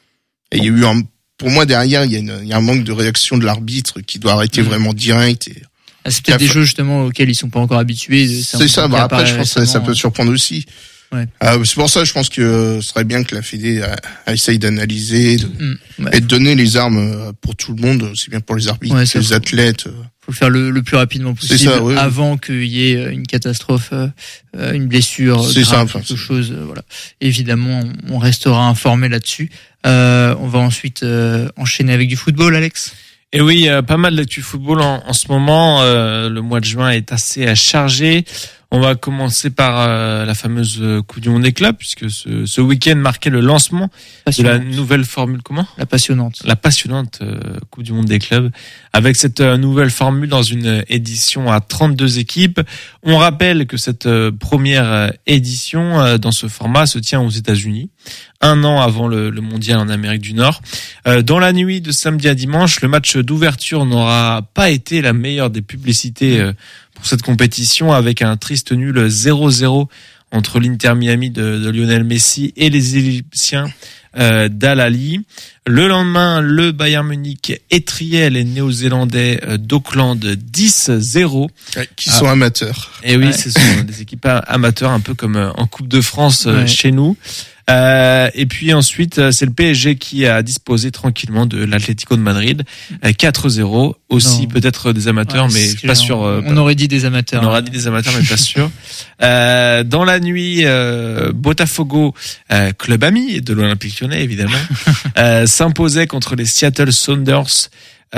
Et il y a eu un, pour moi derrière, il y a, une, il y a un manque de réaction de l'arbitre qui doit arrêter mmh. vraiment direct. Et, ah, c'est peut-être des jeux justement auxquels ils sont pas encore habitués. C'est, c'est ça. Bah après, je pense que ça peut surprendre aussi. Ouais. Euh, c'est pour ça, je pense que ce serait bien que la Fédé essaye d'analyser de, mmh, ouais. et de donner les armes pour tout le monde, aussi bien pour les arbitres, ouais, les faut, athlètes. Faut le faire le, le plus rapidement possible, ça, ouais, avant ouais. qu'il y ait une catastrophe, euh, une blessure, c'est grave, ça, enfin, quelque chose. Euh, voilà. Évidemment, on, on restera informé là-dessus. Euh, on va ensuite euh, enchaîner avec du football, Alex. Et oui, euh, pas mal d'actu football en, en ce moment. Euh, le mois de juin est assez chargé. On va commencer par euh, la fameuse Coupe du Monde des clubs, puisque ce, ce week-end marquait le lancement de la nouvelle formule. Comment ? La passionnante. La passionnante euh, Coupe du Monde des clubs, avec cette euh, nouvelle formule dans une édition à trente-deux équipes. On rappelle que cette euh, première édition euh, dans ce format se tient aux États-Unis, un an avant le, le mondial en Amérique du Nord. Euh, dans la nuit de samedi à dimanche, le match d'ouverture n'aura pas été la meilleure des publicités euh, pour cette compétition, avec un triste nul zéro zéro entre l'Inter Miami de, de Lionel Messi et les Égyptiens euh, d'Al Ahly. Le lendemain, le Bayern Munich étriait les Néo-Zélandais d'Auckland dix zéro. Ouais, qui sont ah. amateurs. Et oui, ouais. Ce sont des équipes amateurs, un peu comme en Coupe de France ouais. chez nous. Euh, et puis ensuite, c'est le P S G qui a disposé tranquillement de l'Atlético de Madrid, quatre zéro. Aussi non. peut-être des amateurs, ouais, mais pas sûr. On, on aurait dit des amateurs. On aurait dit des amateurs, mais pas sûr. Euh, dans la nuit, euh, Botafogo, euh, club ami de l'Olympique Lyonnais évidemment, euh, s'imposait contre les Seattle Sounders.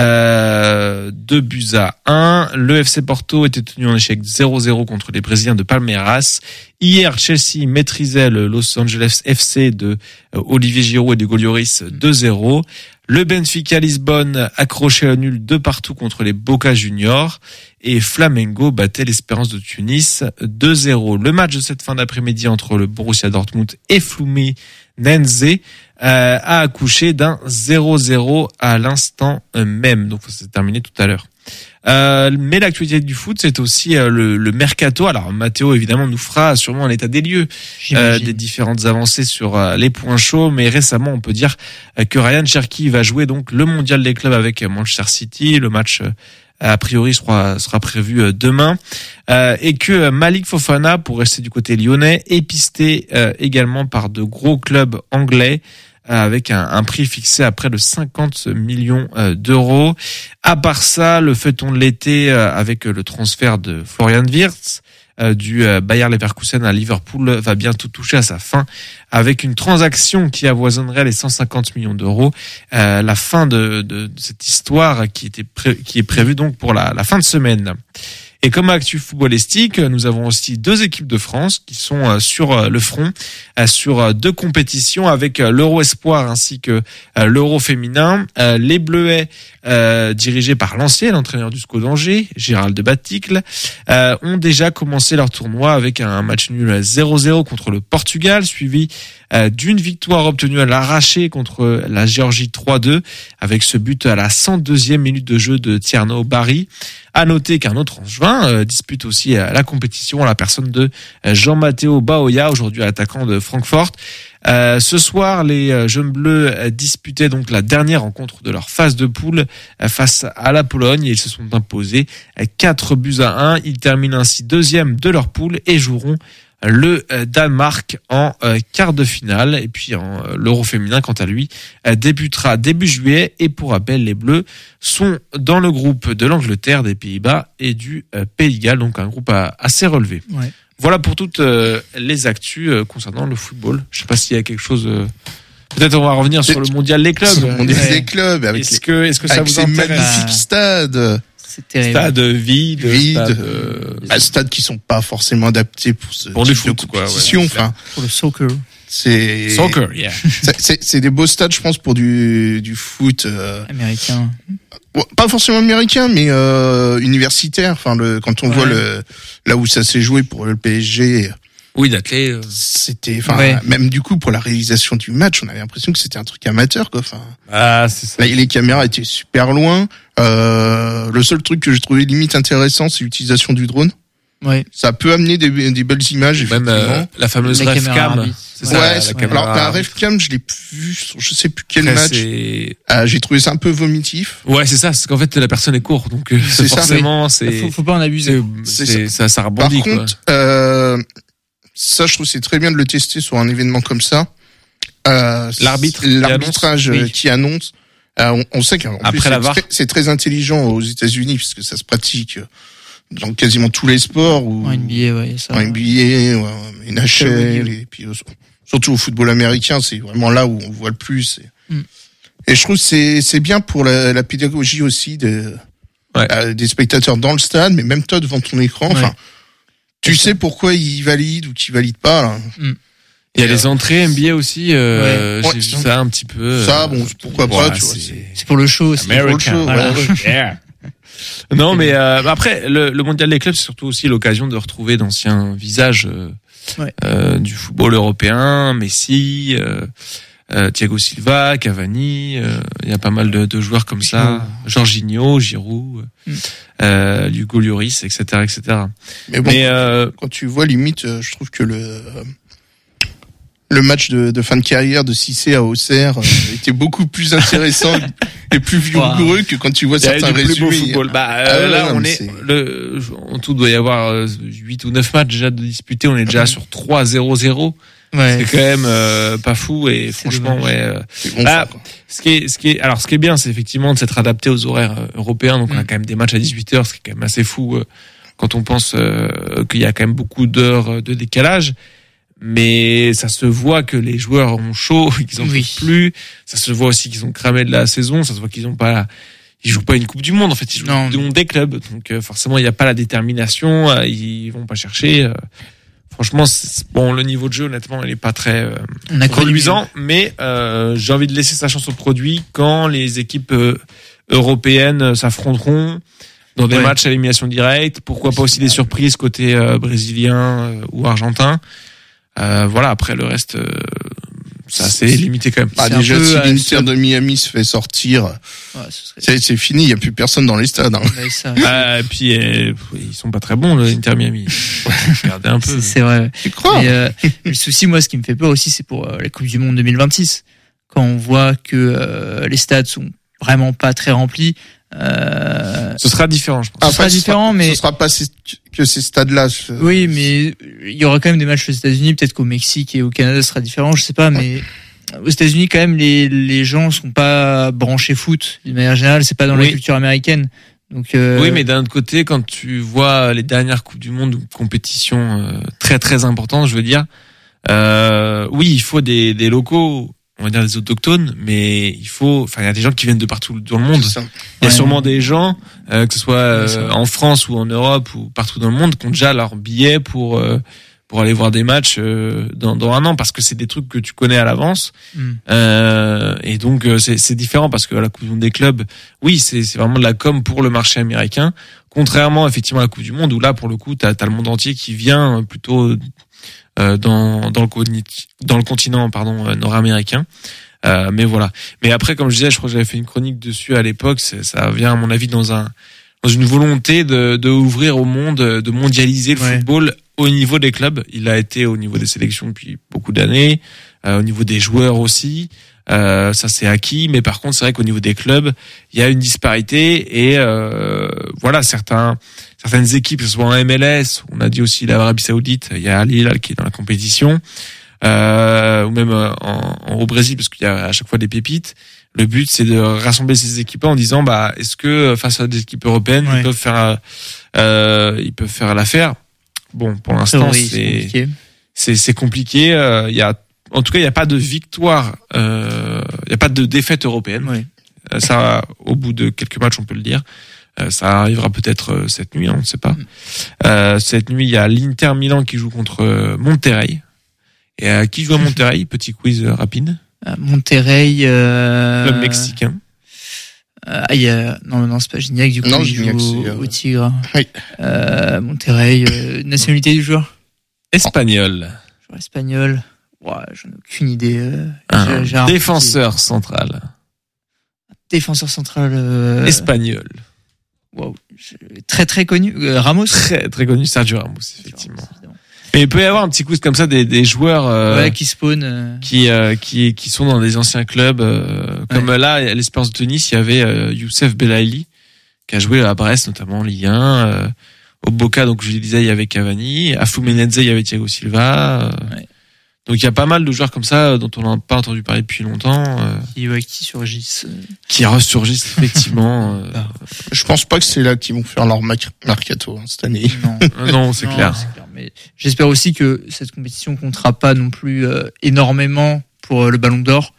Euh, deux buts à un. Le F C Porto était tenu en échec zéro zéro contre les Brésiliens de Palmeiras. Hier, Chelsea maîtrisait le Los Angeles F C de euh, Olivier Giroud et de Golioris deux zéro. Le Benfica Lisbonne accrochait à nul de partout contre les Boca Juniors. Et Flamengo battait l'Espérance de Tunis deux zéro. Le match de cette fin d'après-midi entre le Borussia Dortmund et Fluminense Euh, a accouché d'un zéro zéro à l'instant même. Donc ça s'est terminé tout à l'heure. Euh, mais l'actualité du foot, c'est aussi euh, le, le mercato. Alors Mathéo évidemment nous fera sûrement un état des lieux euh, des différentes avancées sur euh, les points chauds. Mais récemment, on peut dire euh, que Ryan Cherki va jouer donc le mondial des clubs avec Manchester City. Le match euh, a priori sera, sera prévu euh, demain euh, et que euh, Malik Fofana, pour rester du côté lyonnais, est pisté euh, également par de gros clubs anglais, avec un, un prix fixé à près de cinquante millions euh, d'euros. À part ça, le feuilleton de l'été euh, avec le transfert de Florian Wirtz euh, du euh, Bayer Leverkusen à Liverpool va bientôt toucher à sa fin avec une transaction qui avoisinerait les cent cinquante millions d'euros. Euh, la fin de, de, de cette histoire qui était pré- qui est prévue donc pour la, la fin de semaine. Et comme actu footballistique, nous avons aussi deux équipes de France qui sont sur le front, sur deux compétitions avec l'Euro Espoir ainsi que l'Euro féminin. Les Bleuets, euh, dirigés par l'ancien entraîneur du S C O d'Angers, Gérald de Baticle, euh, ont déjà commencé leur tournoi avec un match nul zéro zéro contre le Portugal, suivi euh, d'une victoire obtenue à l'arraché contre la Géorgie trois deux, avec ce but à la cent deuxième minute de jeu de Tierno Barry. À noter qu'un autre Angevin euh, dispute aussi euh, la compétition à la personne de euh, Jean-Matteo Baoya, aujourd'hui attaquant de Francfort. Euh, ce soir, les euh, jeunes bleus euh, disputaient donc la dernière rencontre de leur phase de poule euh, face à la Pologne et ils se sont imposés euh, quatre buts à un. Ils terminent ainsi deuxième de leur poule et joueront le Danemark en quart de finale. Et puis en, l'Euro féminin, quant à lui, débutera début juillet. Et pour rappel, les Bleus sont dans le groupe de l'Angleterre, des Pays-Bas et du Pays de Galles, donc un groupe assez relevé. Ouais. Voilà pour toutes les actus concernant le football. Je sais pas s'il y a quelque chose... Peut-être on va revenir sur le mondial des clubs. Sur le mondial ouais. des clubs. Avec est-ce les, que, est-ce que ça avec vous ces intéresse? magnifiques stades. C'est terrible. Stade vide, vide, stade, euh... bah, stades qui sont pas forcément adaptés pour ce pour type du foot, de quoi, compétition. ouais, enfin, pour le soccer. C'est soccer, yeah. c'est, c'est, c'est des beaux stades, je pense, pour du du foot euh, américain. Bon, pas forcément américain, mais euh, universitaire. Enfin, le quand on ouais. voit le là où ça s'est joué pour le P S G. Oui, d'athlète. Euh... C'était, enfin, ouais. même du coup pour la réalisation du match, on avait l'impression que c'était un truc amateur, quoi. Enfin, ah, c'est ça. Là, les caméras étaient super loin. Euh, le seul truc que j'ai trouvé limite intéressant, c'est l'utilisation du drone. Ouais. Ça peut amener des, des belles images, même euh, la fameuse la RefCam. C'est ça, ouais, la caméra. Alors la RefCam, je l'ai vu sur je sais plus quel Après, match. Euh, j'ai trouvé ça un peu vomitif. Ouais, c'est ça. C'est qu'en fait la personne est courte, donc euh, c'est forcément ça, c'est. Faut, faut pas en abuser. C'est, c'est, ça. ça, ça rebondit. Par contre, euh, ça, je trouve c'est très bien de le tester sur un événement comme ça. Euh, L'arbitre, l'arbitrage qui annonce. qui annonce. Euh, on, on sait qu'en Après plus, la c'est, V A R. très, c'est très intelligent aux États-Unis puisque ça se pratique dans quasiment tous les sports. Ou en N B A, ouais, ça. En N B A, ouais, N H L, et puis surtout au football américain, c'est vraiment là où on voit le plus. Et, mm. et je trouve que c'est c'est bien pour la, la pédagogie aussi de, ouais. euh, des spectateurs dans le stade, mais même toi devant ton écran. Enfin, ouais. tu sais pourquoi ils valident ou qu'ils valident pas. Là. Mm. Il y a les entrées N B A aussi, euh, ouais. j'ai vu ça un petit peu. Ça, bon, pourquoi voilà, pas, tu vois. C'est, c'est pour le show aussi. American. Pour le show, voilà. ouais. Yeah. Non, mais euh, après, le, le mondial des clubs, c'est surtout aussi l'occasion de retrouver d'anciens visages euh, ouais. euh, du football européen, Messi, euh, euh, Thiago Silva, Cavani. Il euh, y a pas mal de, de joueurs comme ça, Jorginho, Giroud, mm. euh, Hugo Lloris, et cetera, et cetera. Mais bon, mais, euh, quand tu vois limite, je trouve que le le match de, de fin de carrière de Cissé à Auxerre euh, était beaucoup plus intéressant et plus vigoureux wow. que quand tu vois certains résumés. Bah, euh, ah, là, on est, c'est... le, en tout doit y avoir huit ou neuf matchs déjà de disputés. On est déjà sur trois zéro zéro. Ouais. C'est quand même euh, pas fou et c'est franchement dommage. ouais. Euh, bon bah, ce qui est, ce qui est, alors ce qui est bien, c'est effectivement de s'être adapté aux horaires euh, européens. Donc mm. on a quand même des matchs à dix-huit heures, ce qui est quand même assez fou euh, quand on pense euh, qu'il y a quand même beaucoup d'heures de décalage. Mais ça se voit que les joueurs ont chaud, qu'ils en oui. peuvent plus. Ça se voit aussi qu'ils ont cramé de la saison. Ça se voit qu'ils ont pas, ils jouent pas une Coupe du Monde. En fait, ils jouent non. Une des clubs. Donc euh, forcément, il n'y a pas la détermination. Euh, ils vont pas chercher. Euh, franchement, c'est, bon, le niveau de jeu, honnêtement, il est pas très euh, reluisant. Mais euh, j'ai envie de laisser sa chance au produit quand les équipes euh, européennes s'affronteront dans des ouais. matchs à élimination directe. Pourquoi pas aussi des surprises côté euh, brésilien euh, ou argentin. Euh, voilà, après le reste, euh, c'est assez limité quand même. Bah, C'est déjà, un peu, si euh, l'Inter ce- de Miami se fait sortir, Ouais, ce serait... c'est, c'est fini, il y a plus personne dans les stades. Hein. Ouais, ça, Ah, et puis euh, ils sont pas très bons le Inter Miami. Regardez un peu. c'est, c'est vrai. Tu crois? Mais, euh, le souci, moi, ce qui me fait peur aussi, c'est pour euh, la Coupe du Monde deux mille vingt-six. Quand on voit que euh, les stades sont vraiment pas très remplis, euh, Ce sera différent, je pense. Ce sera Après, différent, mais- ce sera pas ces- que ces stades-là. je- oui, mais il y aura quand même des matchs aux États-Unis, peut-être qu'au Mexique et au Canada, ce sera différent, je sais pas, mais aux États-Unis, quand même, les, les gens sont pas branchés foot, d'une manière générale, c'est pas dans Oui. la culture américaine. Donc, euh, Oui, mais d'un autre côté, quand tu vois les dernières Coupes du Monde ou compétitions euh, très très importantes, je veux dire, euh, oui, il faut des, des locaux, on va dire des autochtones, mais il faut, enfin, il y a des gens qui viennent de partout dans le monde. C'est ça. Il y a Ouais. sûrement des gens, euh, que ce soit euh, Ouais, c'est vrai. en France ou en Europe ou partout dans le monde, qui ont déjà leur billet pour euh, pour aller voir des matchs euh, dans, dans un an, parce que c'est des trucs que tu connais à l'avance. hmm. Euh, et donc euh, c'est, c'est différent parce que la Coupe du Monde des clubs, oui, c'est, c'est vraiment de la com pour le marché américain. Contrairement effectivement à la Coupe du Monde où là pour le coup t'as, t'as le monde entier qui vient plutôt euh, dans dans le coni- dans le continent pardon euh, nord-américain. Euh, mais voilà. Mais après, comme je disais, je crois que j'avais fait une chronique dessus à l'époque. C'est, ça vient à mon avis dans un dans une volonté de de ouvrir au monde, de mondialiser le Ouais. football au niveau des clubs. Il a été au niveau des sélections depuis beaucoup d'années, euh, au niveau des joueurs aussi. Euh, ça c'est acquis, mais par contre c'est vrai qu'au niveau des clubs, il y a une disparité et euh, voilà certains certaines équipes, que ce soit en M L S, on a dit aussi l'Arabie Saoudite, il y a Al Hilal qui est dans la compétition, euh, ou même en, en, au Brésil parce qu'il y a à chaque fois des pépites. Le but c'est de rassembler ces équipes en disant bah est-ce que face à des équipes européennes Ouais. ils peuvent faire euh, ils peuvent faire l'affaire. Bon pour l'instant Théorie, c'est compliqué. c'est c'est compliqué. Euh, Il y a en tout cas il y a pas de victoire, euh, il y a pas de défaite européenne. Ouais. Euh, Ça au bout de quelques matchs on peut le dire. Euh, ça arrivera peut-être euh, cette nuit, hein, on ne sait pas. Mm. Euh, cette nuit il y a l'Inter Milan qui joue contre euh, Monterrey. Et euh, qui joue à Monterrey? Petit quiz euh, rapide. À Monterrey, euh... Club mexicain. Ah, il y a... Non, non, c'est pas Gignac, du coup, Non, il Gignac, joue c'est, au, euh, au Tigre. Oui. Euh, Monterrey, euh, nationalité du joueur? Espagnol. Joueur espagnol. Ouais, j'en ai aucune idée. Euh, Un j'ai- j'ai un- défenseur central. Défenseur central. Euh... Espagnol. Wow. Je- Très très connu. Euh, Ramos. Très très connu, Sergio Ramos, effectivement. Évidemment. Mais il peut y avoir un petit quiz comme ça des, des joueurs euh, Ouais, qui spawn. Euh... qui euh, qui qui sont dans des anciens clubs euh, comme Ouais. là à l'Espérance de Tunis il y avait euh, Youssef Belaïli qui a joué à Brest notamment en Ligue un, euh, au Boca donc je le disais il y avait Cavani, à Fluminense il y avait Thiago Silva, euh, Ouais. donc il y a pas mal de joueurs comme ça euh, dont on n'a pas entendu parler depuis longtemps euh, Qui, ouais, qui surgissent. euh. qui ressurgissent effectivement euh, Ah. Je pense pas que c'est là qu'ils vont faire leur mac- mercato hein, cette année. Non. euh, non c'est Non, clair. c'est clair. Mais j'espère aussi que cette compétition comptera pas non plus euh, énormément pour euh, le Ballon d'Or,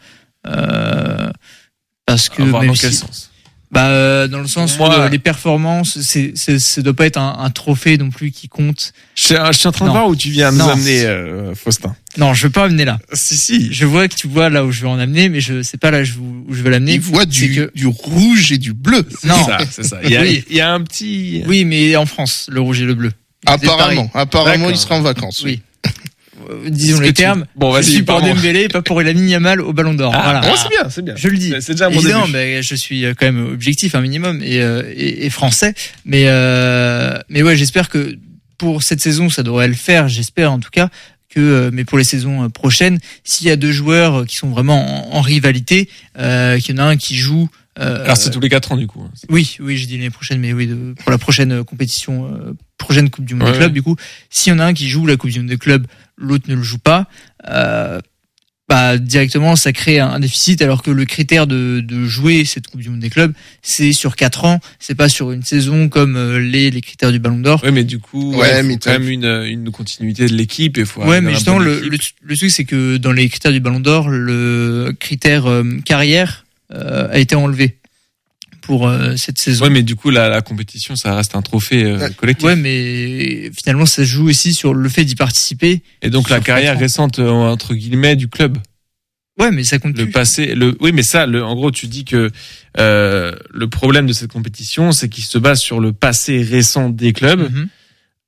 euh, parce que À voir même dans si- quel sens. bah euh, dans le sens Moi- où euh, les performances, c'est, c'est, ça doit pas être un, un trophée non plus qui compte. Je, suis- je suis en train de Non. voir où tu viens nous Non. amener euh, Faustin. Non, je veux pas amener là. Si si. Je vois que tu vois là où je veux en amener, mais je sais pas là où où je veux l'amener. Ils voient C'est du, que- du rouge et du bleu. Non. C'est ça, c'est ça. Il y a Oui. il y a un petit Oui, mais en France, le rouge et le bleu. Apparemment, apparemment, D'accord. il sera en vacances. Oui. Euh, Disons Est-ce les que tu- termes. Bon, je vas-y, suis pour pardon. Dembélé, pas pour Lamine Yamal au Ballon d'Or. Ah, voilà. bon, c'est bien, c'est bien. Je le dis. C'est- C'est déjà mon Évidemment, début. mais je suis quand même objectif un minimum et, euh, et, et français. Mais euh, mais ouais, j'espère que pour cette saison, ça devrait le faire. J'espère en tout cas que. euh, Mais pour les saisons euh, prochaines, s'il y a deux joueurs qui sont vraiment en, en rivalité, euh, qu'il y en a un qui joue. Euh, Alors c'est tous les quatre ans du coup. oui, oui, j'ai dit l'année prochaine, mais oui, de, pour la prochaine euh, compétition, euh, prochaine Coupe du Monde Ouais, des clubs, ouais. du coup, s'il y en a un qui joue la Coupe du Monde des clubs, l'autre ne le joue pas, euh, bah directement ça crée un, un déficit, alors que le critère de, de jouer cette Coupe du Monde des clubs, c'est sur quatre ans, c'est pas sur une saison comme euh, les les critères du Ballon d'Or. Oui, mais du coup, Ouais, ouais, il mais faut t'as- quand même une une continuité de l'équipe et faut. Ouais, arriver mais à justement, la bonne le, équipe. le, le truc, c'est que dans les critères du Ballon d'Or, le critère euh, carrière euh, a été enlevé pour euh, cette saison. Ouais, mais du coup, la, la compétition, ça reste un trophée euh, Ouais. collectif. Ouais, mais finalement, ça se joue aussi sur le fait d'y participer. Et donc la sur carrière quatre ans. récente euh, entre guillemets du club, Ouais, mais ça compte le plus. passé, le. Oui, mais ça, le, en gros, tu dis que euh, le problème de cette compétition, c'est qu'il se base sur le passé récent des clubs, Mhm.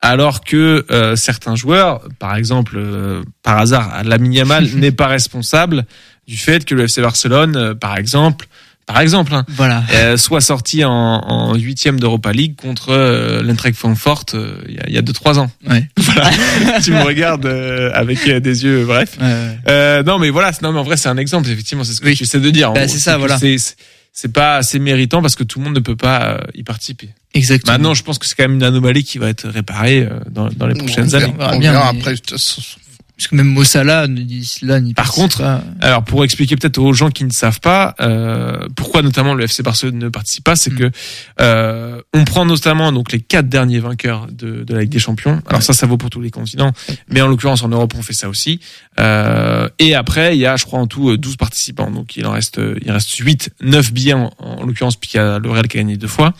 alors que euh, certains joueurs, par exemple, euh, par hasard, Lamine Yamal n'est pas responsable du fait que le F C Barcelone, euh, par exemple, par exemple, hein, voilà. euh, soit sorti en, en huitième d'Europa League contre euh, l'Eintracht Francfort euh, il y a, il y a deux trois ans. Ouais. Voilà. Tu me regardes euh, avec euh, des yeux, bref. Ouais, ouais. Euh, non, mais voilà, non, mais en vrai, c'est un exemple. Effectivement, c'est ce que oui. tu essaies de dire. Bah, c'est ça, voilà. C'est, c'est, c'est pas assez méritant parce que tout le monde ne peut pas euh, y participer. Exactement. Maintenant, je pense que c'est quand même une anomalie qui va être réparée euh, dans, dans les prochaines on verra, années. On verra on bien, verra mais- après. Parce que même Mossala, d'ici là, n'y Par participe contre, pas. Alors, pour expliquer peut-être aux gens qui ne savent pas euh, pourquoi notamment le F C Barcelone ne participe pas, c'est Mm. que euh, on prend notamment donc les quatre derniers vainqueurs de, de la Ligue des Champions. Alors Ouais. ça, ça vaut pour tous les continents, mais en l'occurrence en Europe, on fait ça aussi. Euh, et après, il y a, je crois, en tout douze participants. Donc il en reste, il reste huit, neuf billets en, en l'occurrence, puisqu'il y a le Real qui a gagné deux fois.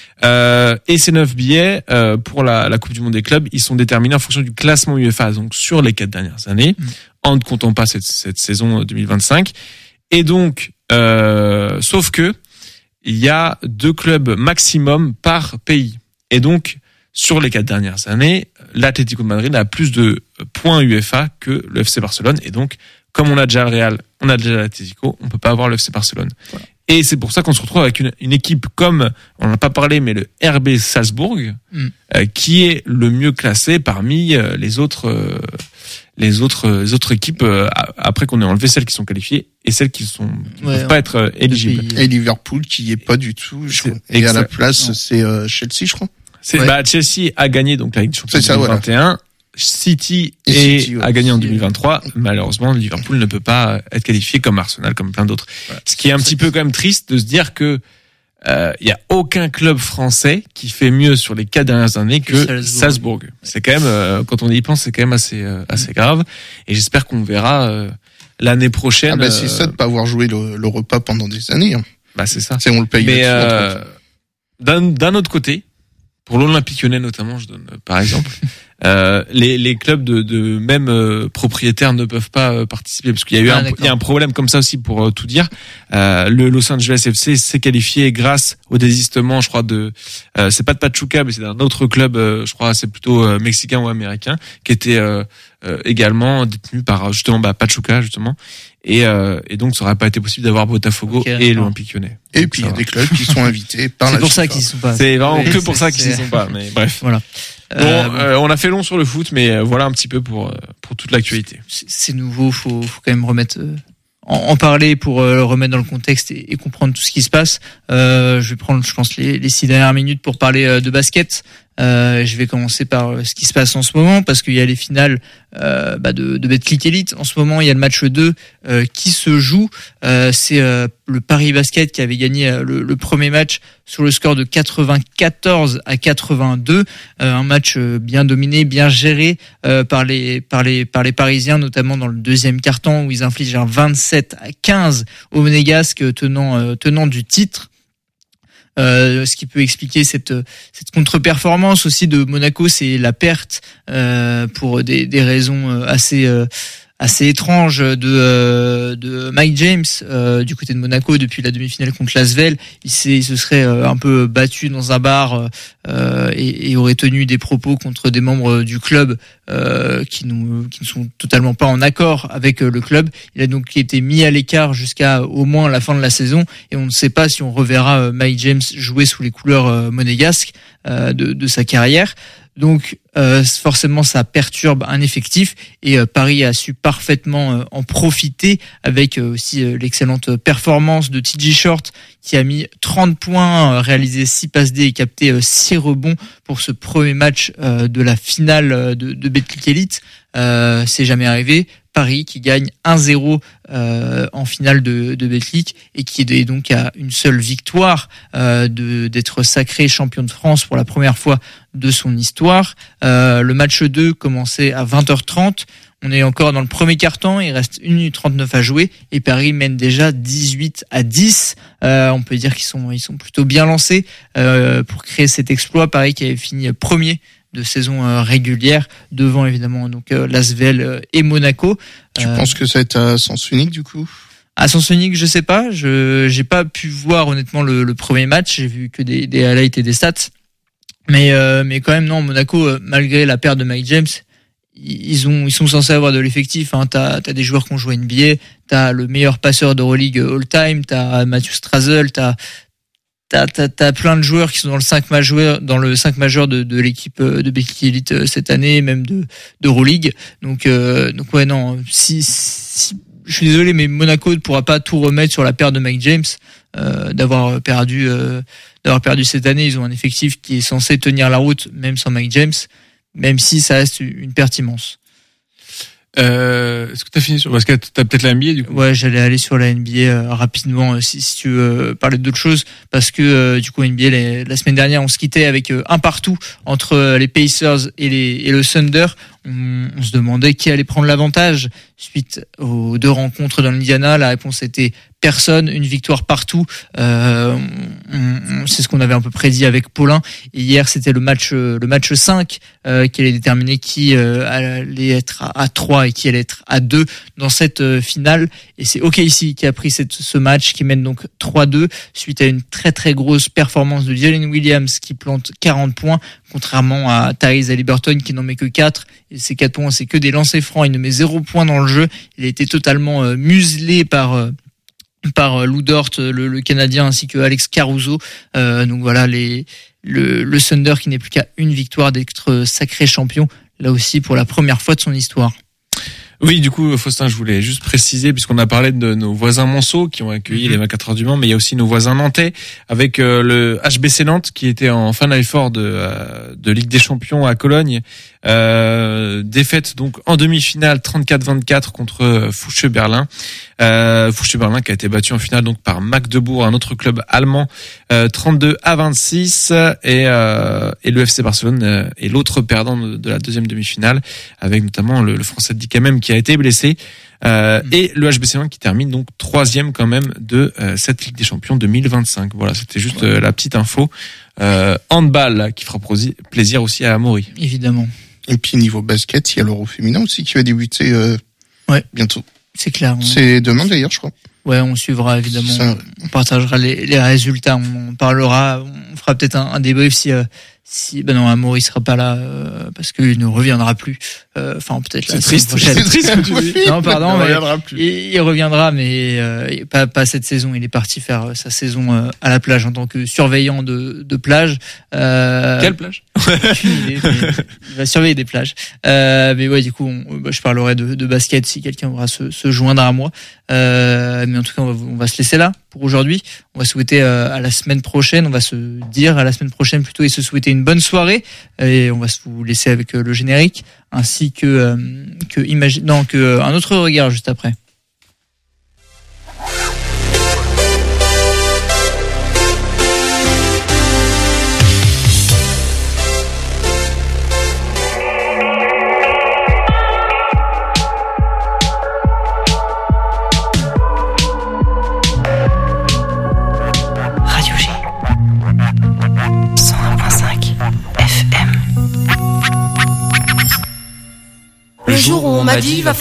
Euh, et ces neuf billets euh, pour la, la Coupe du Monde des clubs, ils sont déterminés en fonction du classement UEFA, donc sur les quatre dernières années, mmh. en ne comptant pas cette, cette saison deux mille vingt-cinq. Et donc, euh, sauf que il y a deux clubs maximum par pays. Et donc, sur les quatre dernières années, l'Atlético de Madrid a plus de points UEFA que le F C Barcelone. Et donc, comme on a déjà le Real, on a déjà l'Atlético, on peut pas avoir le F C Barcelone. Voilà. Et c'est pour ça qu'on se retrouve avec une, une équipe comme, on n'en a pas parlé, mais le R B Salzbourg, mm. euh, qui est le mieux classé parmi euh, les autres, euh, les autres, les autres équipes euh, après qu'on ait enlevé celles qui sont qualifiées et celles qui sont qui ouais, peuvent pas être euh, éligibles. Et Liverpool qui y est pas du tout. Je crois. Et exact. À la place, non. c'est euh, Chelsea, je crois. C'est ouais. bah Chelsea a gagné donc la Ligue des Champions deux mille vingt et un. Voilà. City, et et City ouais. a gagné en deux mille vingt-trois. Malheureusement, Liverpool ne peut pas être qualifié comme Arsenal, comme plein d'autres. Ouais. Ce qui est un petit peu quand même triste de se dire que il euh, y a aucun club français qui fait mieux sur les quatre dernières années que Salzbourg. Salzbourg. Ouais. C'est quand même, euh, quand on y pense, c'est quand même assez euh, assez grave. Et j'espère qu'on verra euh, l'année prochaine. Ah bah c'est euh, ça de pas avoir joué le, le repas pendant des années. Hein. Bah c'est ça. C'est on le paye. Mais euh, d'un d'un autre côté, pour l'Olympique Lyonnais notamment, je donne par exemple. Euh, les, les clubs de, de même euh, propriétaires ne peuvent pas euh, participer parce qu'il y a eu ah, un, il y a un problème comme ça aussi pour euh, tout dire. Euh, le Los Angeles F C s'est qualifié grâce au désistement, je crois de, euh, c'est pas de Pachuca mais c'est d'un autre club, euh, je crois c'est plutôt euh, mexicain ou américain, qui était euh, euh, également détenu par justement bah, Pachuca justement. Et, euh, et donc, ça aurait pas été possible d'avoir Botafogo okay, et l'Olympique Lyonnais. Et donc, puis, il y a des clubs qui sont invités par c'est la pour FIFA. Ça qu'ils sont pas. C'est vraiment oui, que pour ça qu'ils y sont pas. Mais bref. Voilà. Bon, euh, euh, on a fait long sur le foot, mais voilà un petit peu pour pour toute l'actualité. C'est, c'est nouveau, faut faut quand même remettre euh, en, en parler pour euh, le remettre dans le contexte et, et comprendre tout ce qui se passe. Euh, je vais prendre, je pense, les, les six dernières minutes pour parler euh, de basket. Euh, je vais commencer par ce qui se passe en ce moment parce qu'il y a les finales euh, bah de, de Betclic Elite. En ce moment, il y a le match deux euh, qui se joue. Euh, c'est euh, le Paris Basket qui avait gagné euh, le, le premier match sur le score de quatre-vingt-quatorze à quatre-vingt-deux. Euh, un match euh, bien dominé, bien géré euh, par les par les par les Parisiens, notamment dans le deuxième quart-temps où ils infligent un vingt-sept à quinze aux Monégasques tenant euh, tenant du titre. Euh, ce qui peut expliquer cette cette contre-performance aussi de Monaco, c'est la perte euh, pour des des raisons assez euh, assez étrange de euh, de Mike James euh, du côté de Monaco depuis la demi-finale contre l'Asvel. Il s'est il se serait euh, un peu battu dans un bar euh, et, et aurait tenu des propos contre des membres du club euh, qui nous qui ne sont totalement pas en accord avec le club. Il a donc été mis à l'écart jusqu'à au moins la fin de la saison et on ne sait pas si on reverra Mike James jouer sous les couleurs monégasques euh, de de sa carrière. Donc euh, forcément ça perturbe un effectif et euh, Paris a su parfaitement euh, en profiter avec euh, aussi euh, l'excellente performance de T J Short qui a mis trente points, euh, réalisé six passes D et capté euh, six rebonds pour ce premier match euh, de la finale de, de Betclic Elite. Euh, c'est jamais arrivé. Paris qui gagne un zéro euh, en finale de, de Betclic et qui est donc à une seule victoire euh, de d'être sacré champion de France pour la première fois de son histoire. Euh, le match deux commençait à vingt heures trente. On est encore dans le premier quart-temps, il reste une minute trente-neuf à jouer et Paris mène déjà dix-huit à dix. Euh, on peut dire qu'ils sont ils sont plutôt bien lancés euh, pour créer cet exploit. Paris qui avait fini premier de saison euh, régulière devant évidemment donc euh, l'Asvel euh, et Monaco. Tu euh, penses que ça va être à sens unique du coup? À sens unique, je sais pas. Je j'ai pas pu voir honnêtement le, le premier match. J'ai vu que des, des highlights et des stats. Mais euh, mais quand même non, Monaco, euh, malgré la perte de Mike James, ils ont ils sont censés avoir de l'effectif. Hein. T'as t'as des joueurs qui ont joué N B A, t'as le meilleur passeur d'Euroleague all time, t'as Matthew Strazel, t'as T'as, t'as, t'as plein de joueurs qui sont dans le cinq majeur, dans le cinq majeur de, de l'équipe de Becky Elite cette année, même de, d'Euroleague. Donc, euh, donc ouais, non, si, si, je suis désolé, mais Monaco ne pourra pas tout remettre sur la perte de Mike James, euh, d'avoir perdu, euh, d'avoir perdu cette année. Ils ont un effectif qui est censé tenir la route, même sans Mike James, même si ça reste une perte immense. Euh, est-ce que t'as fini sur, parce que t'as peut-être la N B A du coup? Ouais, j'allais aller sur la N B A euh, rapidement, euh, si, si tu veux euh, parler d'autres choses, parce que euh, du coup N B A les, la semaine dernière on se quittait avec euh, un partout entre euh, les Pacers et les et le Thunder. On, on se demandait qui allait prendre l'avantage suite aux deux rencontres dans l'Indiana. La réponse était personne, une victoire partout. Euh, on, on, c'est ce qu'on avait un peu prédit avec Paulin. Et hier, c'était le match, le match cinq euh, qui allait déterminer qui euh, allait être à, à trois et qui allait être à deux dans cette euh, finale. Et c'est O K C qui a pris cette, ce match, qui mène donc trois deux suite à une très très grosse performance de Jalen Williams qui plante quarante points, contrairement à Tyrese Haliburton qui n'en met que quatre. Et ces quatre points, c'est que des lancers francs. Il ne met zéro point dans le jeu. Il a été totalement euh, muselé par euh, par Lou Dort, le, le Canadien, ainsi que Alex Caruso. Euh, donc voilà, les, le, le Thunder qui n'est plus qu'à une victoire d'être sacré champion, là aussi pour la première fois de son histoire. Oui, du coup, Faustin, je voulais juste préciser, puisqu'on a parlé de nos voisins monceaux qui ont accueilli mmh. les vingt-quatre heures du Mans, mais il y a aussi nos voisins nantais, avec euh, le H B C Nantes qui était en Final Four de, euh, de Ligue des Champions à Cologne. Euh, défaite donc en demi-finale trente-quatre vingt-quatre contre Fouche Berlin. Euh, Fouche Berlin qui a été battu en finale donc par Magdebourg, un autre club allemand, euh, trente-deux à vingt-six, et euh, et le F C Barcelone euh, est l'autre perdant de, de la deuxième demi-finale, avec notamment le, le Français de Dicamem qui a été blessé. Euh, mmh. Et le H B C Nantes qui termine donc troisième quand même de euh, cette Ligue des Champions deux mille vingt-cinq. Voilà, c'était juste euh, la petite info. Euh, handball là, qui fera plaisir aussi à Amaury. Évidemment. Et puis niveau basket, il y a l'Euro féminin aussi qui va débuter euh, ouais. bientôt. C'est clair. On... C'est demain d'ailleurs, je crois. Ouais, on suivra évidemment. Ça... On partagera les, les résultats. On parlera. On fera peut-être un, un débrief si. Euh, Si ben non, Amaury sera pas là euh, parce qu'il ne reviendra plus. Enfin euh, peut-être la c'est triste. Prochaine. C'est triste que tu dis. Non pardon, il mais reviendra plus. Il, il reviendra, mais euh, pas pas cette saison. Il est parti faire euh, sa saison euh, à la plage en tant que surveillant de de plage. Euh, Quelle plage? il, est, il va surveiller des plages. Euh, mais ouais, du coup, on, bah, je parlerai de, de basket si quelqu'un voudra se, se joindre à moi. Euh, mais en tout cas, on va, on va se laisser là pour aujourd'hui. On va souhaiter euh, à la semaine prochaine. On va se dire à la semaine prochaine plutôt et se souhaiter une bonne soirée. Et on va vous laisser avec euh, le générique ainsi que euh, que imagine non que euh, un autre regard juste après. Le jour où on m'a dit va